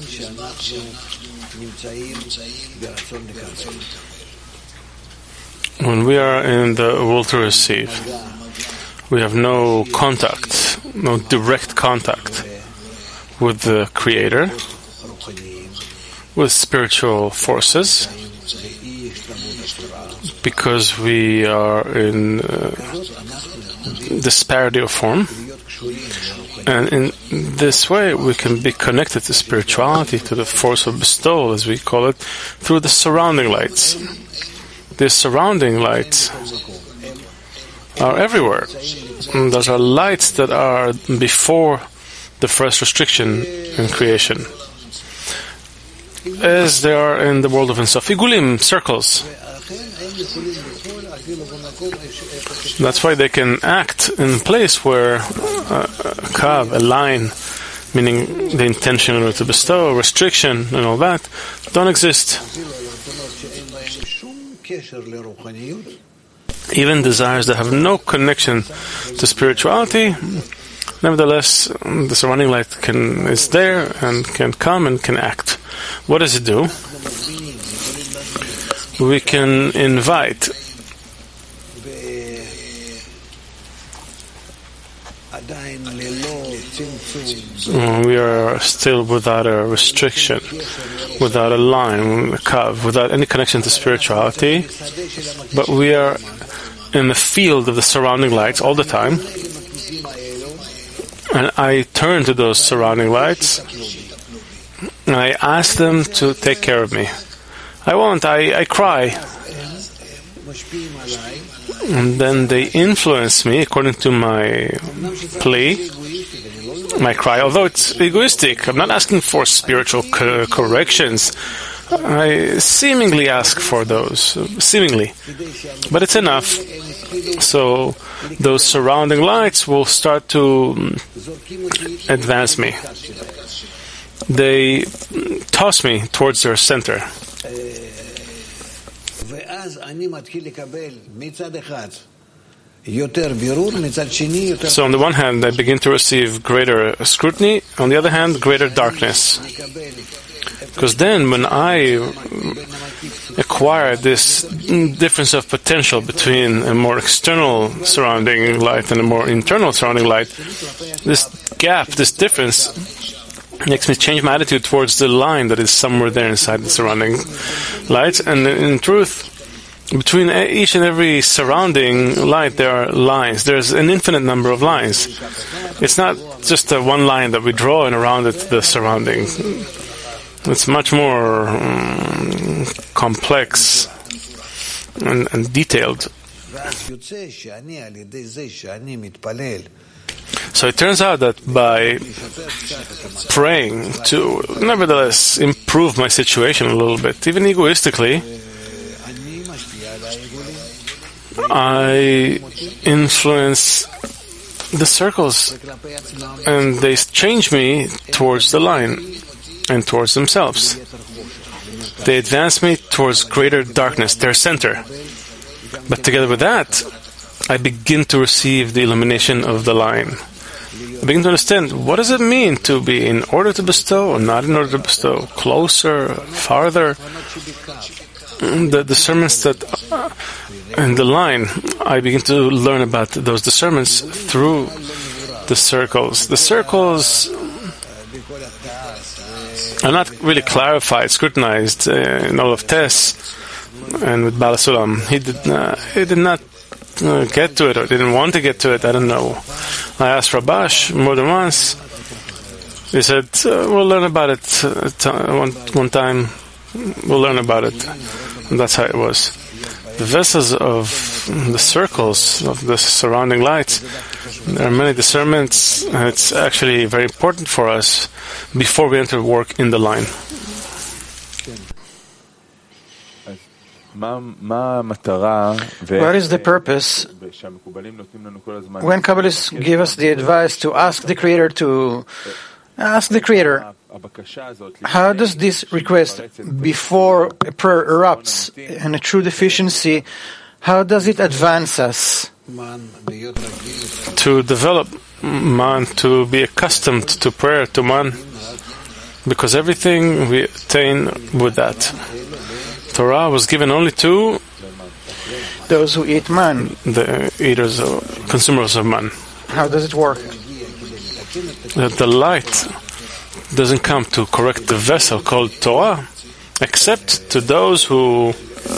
when we are in the will to receive. We have no contact, no direct contact with the Creator, with spiritual forces, because we are in uh, disparity of form. And in this way, we can be connected to spirituality, to the force of bestowal, as we call it, through the surrounding lights. These surrounding lights are everywhere. And those are lights that are before the first restriction in creation, as they are in the world of Ein Sof. Igulim, circles. That's why they can act in a place where uh, a kav, a line, meaning the intention in order to bestow, restriction, and all that, don't exist. Even desires that have no connection to spirituality, nevertheless, the surrounding light can is there and can come and can act. What does it do? We can invite We are still without a restriction, without a line, a kav, without any connection to spirituality, but we are in the field of the surrounding lights all the time. And I turn to those surrounding lights and I ask them to take care of me. I won't, I, I cry. And then they influence me according to my plea, my cry, although it's egoistic. I'm not asking for spiritual co- corrections. I seemingly ask for those, seemingly. But it's enough. So those surrounding lights will start to advance me. They toss me towards their center. So on the one hand, I begin to receive greater scrutiny, on the other hand, greater darkness. Because then when I acquire this difference of potential between a more external surrounding light and a more internal surrounding light, this gap, this difference, makes me change my attitude towards the line that is somewhere there inside the surrounding lights. And in truth, between each and every surrounding light, there are lines. There's an infinite number of lines. It's not just a one line that we draw and around it the surrounding. It's much more um, complex and, and detailed. So it turns out that by praying to nevertheless improve my situation a little bit, even egoistically, I influence the circles and they change me towards the line and towards themselves. They advance me towards greater darkness, their center. But together with that, I begin to receive the illumination of the line. I begin to understand, what does it mean to be in order to bestow or not in order to bestow? Closer, farther? The discernments that uh, in the line, I begin to learn about those discernments through the circles. The circles are not really clarified, scrutinized uh, in all of Tess and with Baal Sulam. He did, uh, he did not uh, get to it or didn't want to get to it. I don't know. I asked Rabash more than once. He said, uh, we'll learn about it uh, t- one, one time. We'll learn about it. And that's how it was. The vessels of the circles of the surrounding lights, there are many discernments. It's actually very important for us before we enter work in the line. What is the purpose when Kabbalists give us the advice to ask the Creator to ask the Creator? How does this request before a prayer erupts and a true deficiency, how does it advance us? To develop man, to be accustomed to prayer, to man, because everything we attain with that. Torah was given only to those who eat man, the eaters, or consumers of man. How does it work? That the light doesn't come to correct the vessel called Torah, except to those who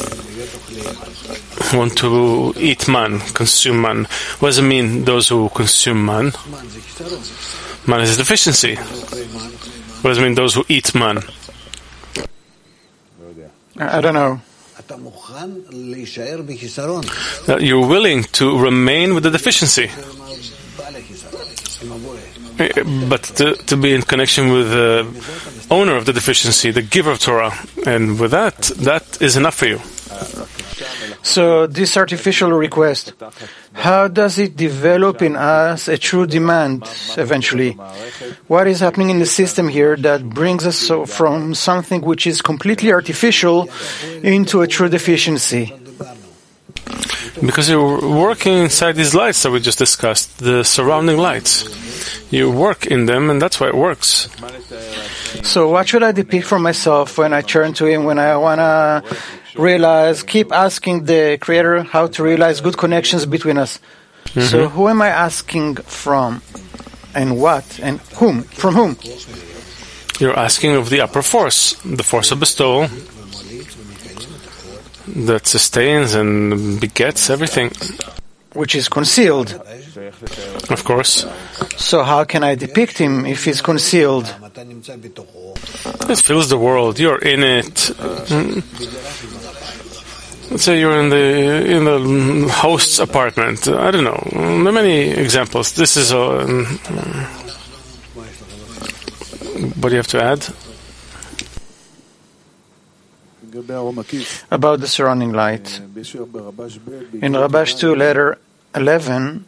want to eat man, consume man. What does it mean, those who consume man? Man is a deficiency. What does it mean, those who eat man? I don't know. That you're willing to remain with the deficiency. But to, to be in connection with the owner of the deficiency, the giver of Torah. And with that, that is enough for you. So this artificial request, how does it develop in us a true demand eventually? What is happening in the system here that brings us so from something which is completely artificial into a true deficiency? Because you're working inside these lights that we just discussed, the surrounding lights. You work in them, and that's why it works. So what should I depict for myself when I turn to Him, when I want to realize, keep asking the Creator how to realize good connections between us? Mm-hmm. So who am I asking from, and what, and whom? From whom? You're asking of the upper force, the force of bestowal that sustains and begets everything. Which is concealed. Of course. So how can I depict him if he's concealed? It fills the world. You're in it. Let's say you're in the in the host's apartment. I don't know. There are many examples. This is a... What do you have to add? About the surrounding light. In Rabash two, letter eleven,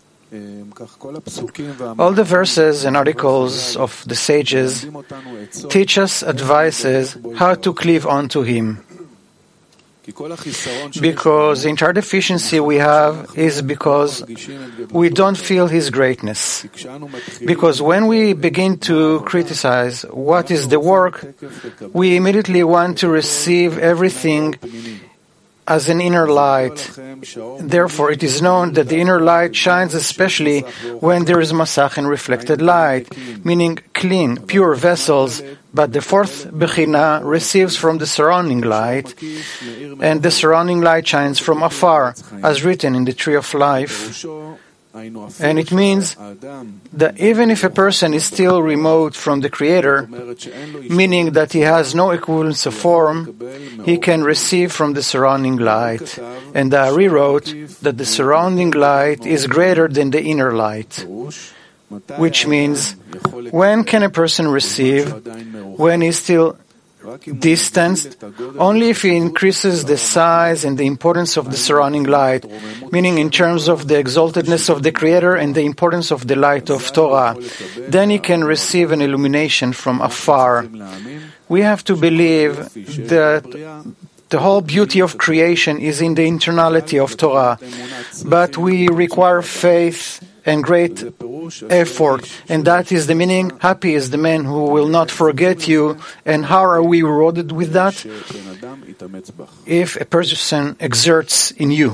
all the verses and articles of the sages teach us advices how to cleave onto him. Because the entire deficiency we have is because we don't feel his greatness. Because when we begin to criticize what is the work, we immediately want to receive everything as an inner light. Therefore, it is known that the inner light shines especially when there is masach and reflected light, meaning clean, pure vessels. But the fourth Bechina receives from the surrounding light, and the surrounding light shines from afar, as written in the Tree of Life. And it means that even if a person is still remote from the Creator, meaning that he has no equivalence of form, he can receive from the surrounding light. And the Ari wrote that the surrounding light is greater than the inner light. Which means, when can a person receive? When he's still distanced? Only if he increases the size and the importance of the surrounding light, meaning in terms of the exaltedness of the Creator and the importance of the light of Torah. Then he can receive an illumination from afar. We have to believe that the whole beauty of creation is in the internality of Torah, but we require faith and great effort, and that is the meaning. Happy is the man who will not forget you. And how are we rewarded with that? If a person exerts in you.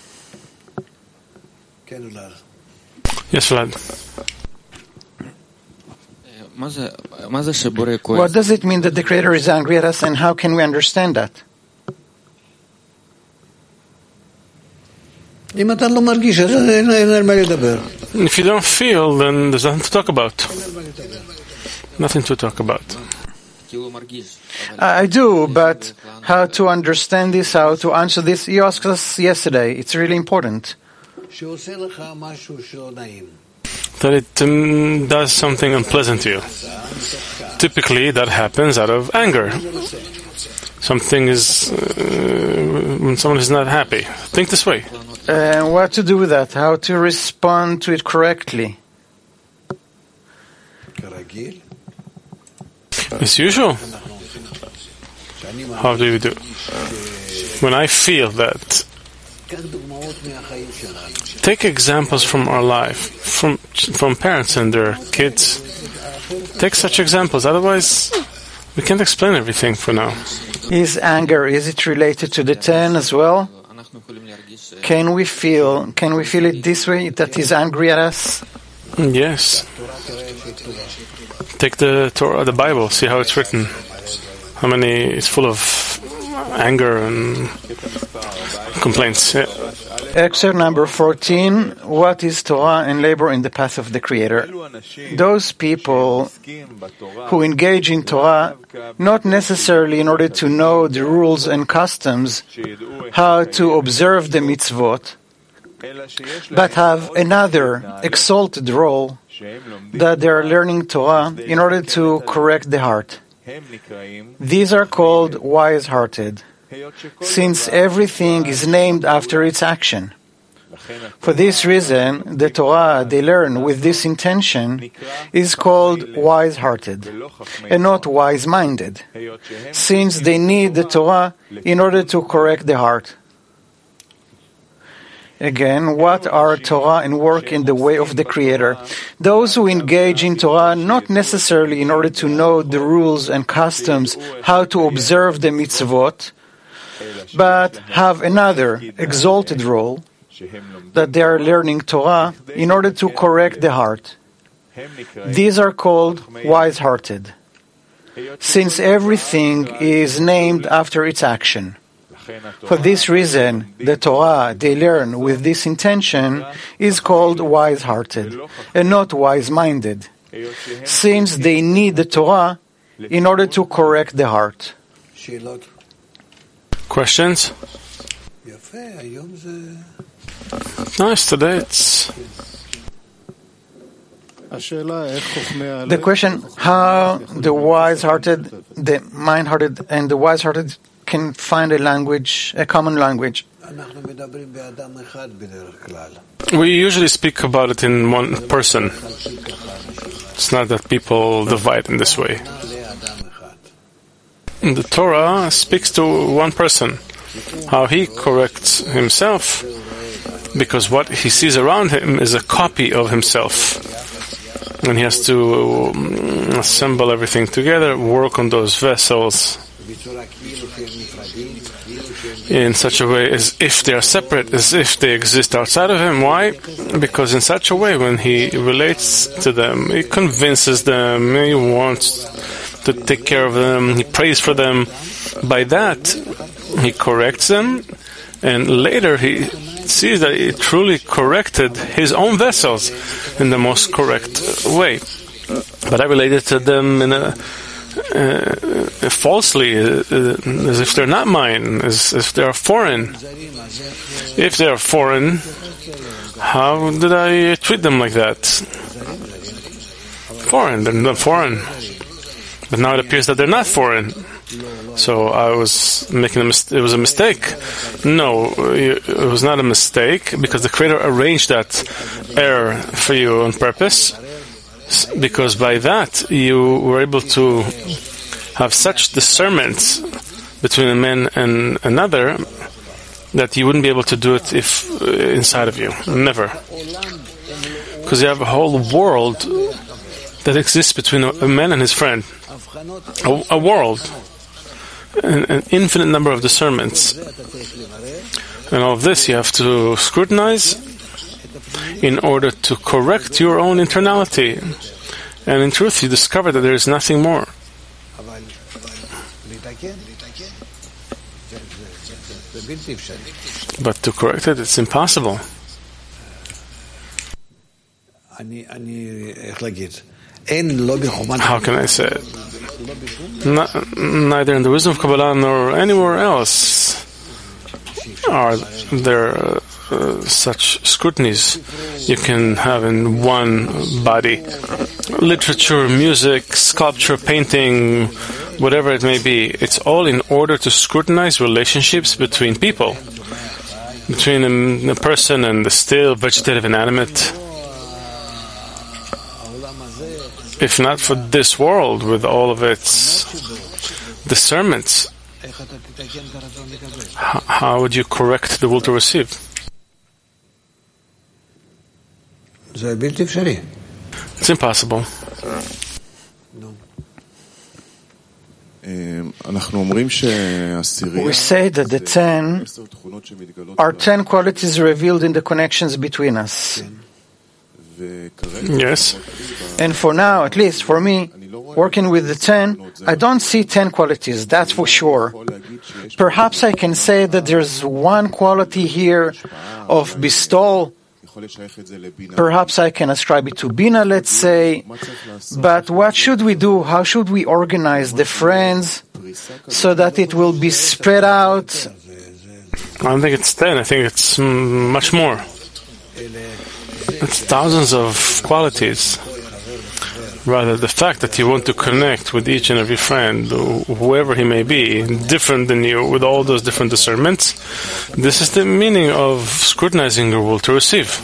Yes, Vlad. What does it mean that the Creator is angry at us, and how can we understand that? If you don't feel, then there's nothing to talk about. Nothing to talk about. I do, but how to understand this, how to answer this, you asked us yesterday. It's really important. That it um, does something unpleasant to you. Typically, that happens out of anger. Something is, uh, when someone is not happy. Think this way. And uh, what to do with that? How to respond to it correctly? As usual. How do you do? When I feel that, take examples from our life, from from parents and their kids. Take such examples. Otherwise, we can't explain everything for now. Is anger, is it related to the ten as well? Can we feel, can we feel it this way, that he's angry at us? Yes. Take the Torah, the Bible, see how it's written. How many, it's full of anger and complaints. Yeah. Excerpt number fourteen, what is Torah and labor in the path of the Creator? Those people who engage in Torah, not necessarily in order to know the rules and customs, how to observe the mitzvot, but have another exalted role, that they are learning Torah in order to correct the heart. These are called wise-hearted, since everything is named after its action. For this reason, the Torah they learn with this intention is called wise-hearted and not wise-minded, since they need the Torah in order to correct the heart. Again, what are Torah and work in the way of the Creator? Those who engage in Torah not necessarily in order to know the rules and customs, how to observe the mitzvot, but have another exalted role, that they are learning Torah in order to correct the heart. These are called wise-hearted, since everything is named after its action. For this reason, the Torah they learn with this intention is called wise-hearted and not wise-minded, since they need the Torah in order to correct the heart. Questions? Nice, today it's... The question, how the wise-hearted, the mind-hearted, and the wise-hearted can find a language, a common language. We usually speak about it in one person. It's not that people divide in this way. The Torah speaks to one person, how he corrects himself, because what he sees around him is a copy of himself. And he has to assemble everything together, work on those vessels in such a way as if they are separate, as if they exist outside of him. Why? Because in such a way, when he relates to them, he convinces them, he wants to take care of them, he prays for them. By that, he corrects them, and later he sees that he truly corrected his own vessels in the most correct way. But I related to them in a uh, falsely, uh, as if they're not mine, as if they are foreign. If they are foreign, how did I treat them like that? Foreign, they're not foreign. But now it appears that they're not foreign. So I was making a mistake. It was a mistake. No, it was not a mistake, because the Creator arranged that error for you on purpose, because by that you were able to have such discernment between a man and another that you wouldn't be able to do it if uh, inside of you. Never. Because you have a whole world that exists between a, a man and his friend. A, a world. An, an infinite number of discernments. And all of this you have to scrutinize in order to correct your own internality. And in truth, you discover that there is nothing more. But to correct it, it's impossible. How can I say it? Not, neither in the wisdom of Kabbalah nor anywhere else are there uh, uh, such scrutinies you can have in one body. Literature, music, sculpture, painting, whatever it may be, it's all in order to scrutinize relationships between people, between a, a person and the still, vegetative, inanimate. If not for this world with all of its discernments, how, how would you correct the will to receive? It's impossible. We say that the ten are ten qualities revealed in the connections between us. Yes. And for now, at least for me, working with the ten, I don't see ten qualities, that's for sure. Perhaps I can say that there's one quality here of bestowal. Perhaps I can ascribe it to Bina, let's say. But what should we do? How should we organize the friends so that it will be spread out? I don't think it's ten. I think it's mm, much more. It's thousands of qualities. Rather, the fact that you want to connect with each and every friend, whoever he may be, different than you, with all those different discernments, this is the meaning of scrutinizing your will to receive.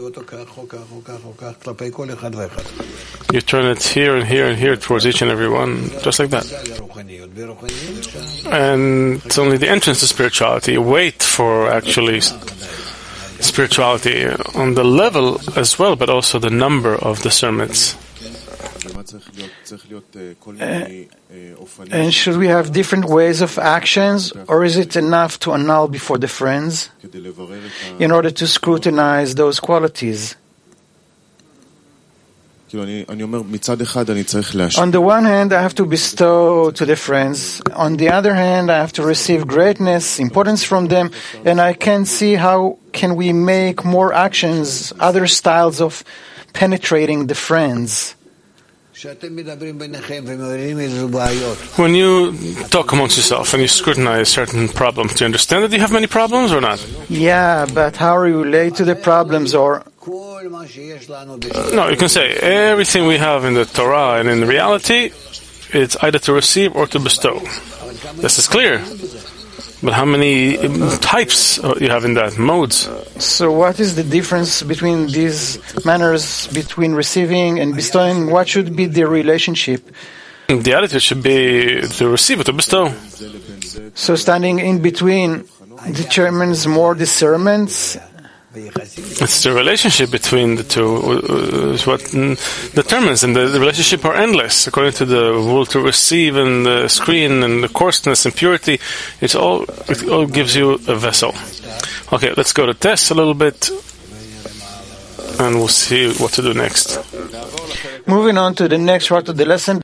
You turn it here and here and here towards each and every one, just like that. And it's only the entrance to spirituality. Wait for actually spirituality on the level as well, but also the number of discernments. and should we have different ways of actions, or is it enough to annul before the friends in order to scrutinize those qualities? On the one hand, I have to bestow to the friends. On the other hand, I have to receive greatness, importance from them, and I can see how can we make more actions, other styles of penetrating the friends. When you talk amongst yourself and you scrutinize certain problems, do you understand that you have many problems or not? Yeah, but how we relate to the problems, or no, you can say everything we have in the Torah and in reality, it's either to receive or to bestow. This is clear. But how many types you have in that, modes? So what is the difference between these manners, between receiving and bestowing? What should be the relationship? The attitude should be to receive or to bestow. So standing in between determines more discernments. It's the relationship between the two is what determines, and the, the relationship are endless. According to the will to receive and the screen and the coarseness and purity, it's all it all gives you a vessel. Okay, let's go to test a little bit, and we'll see what to do next. Moving on to the next part of the lesson.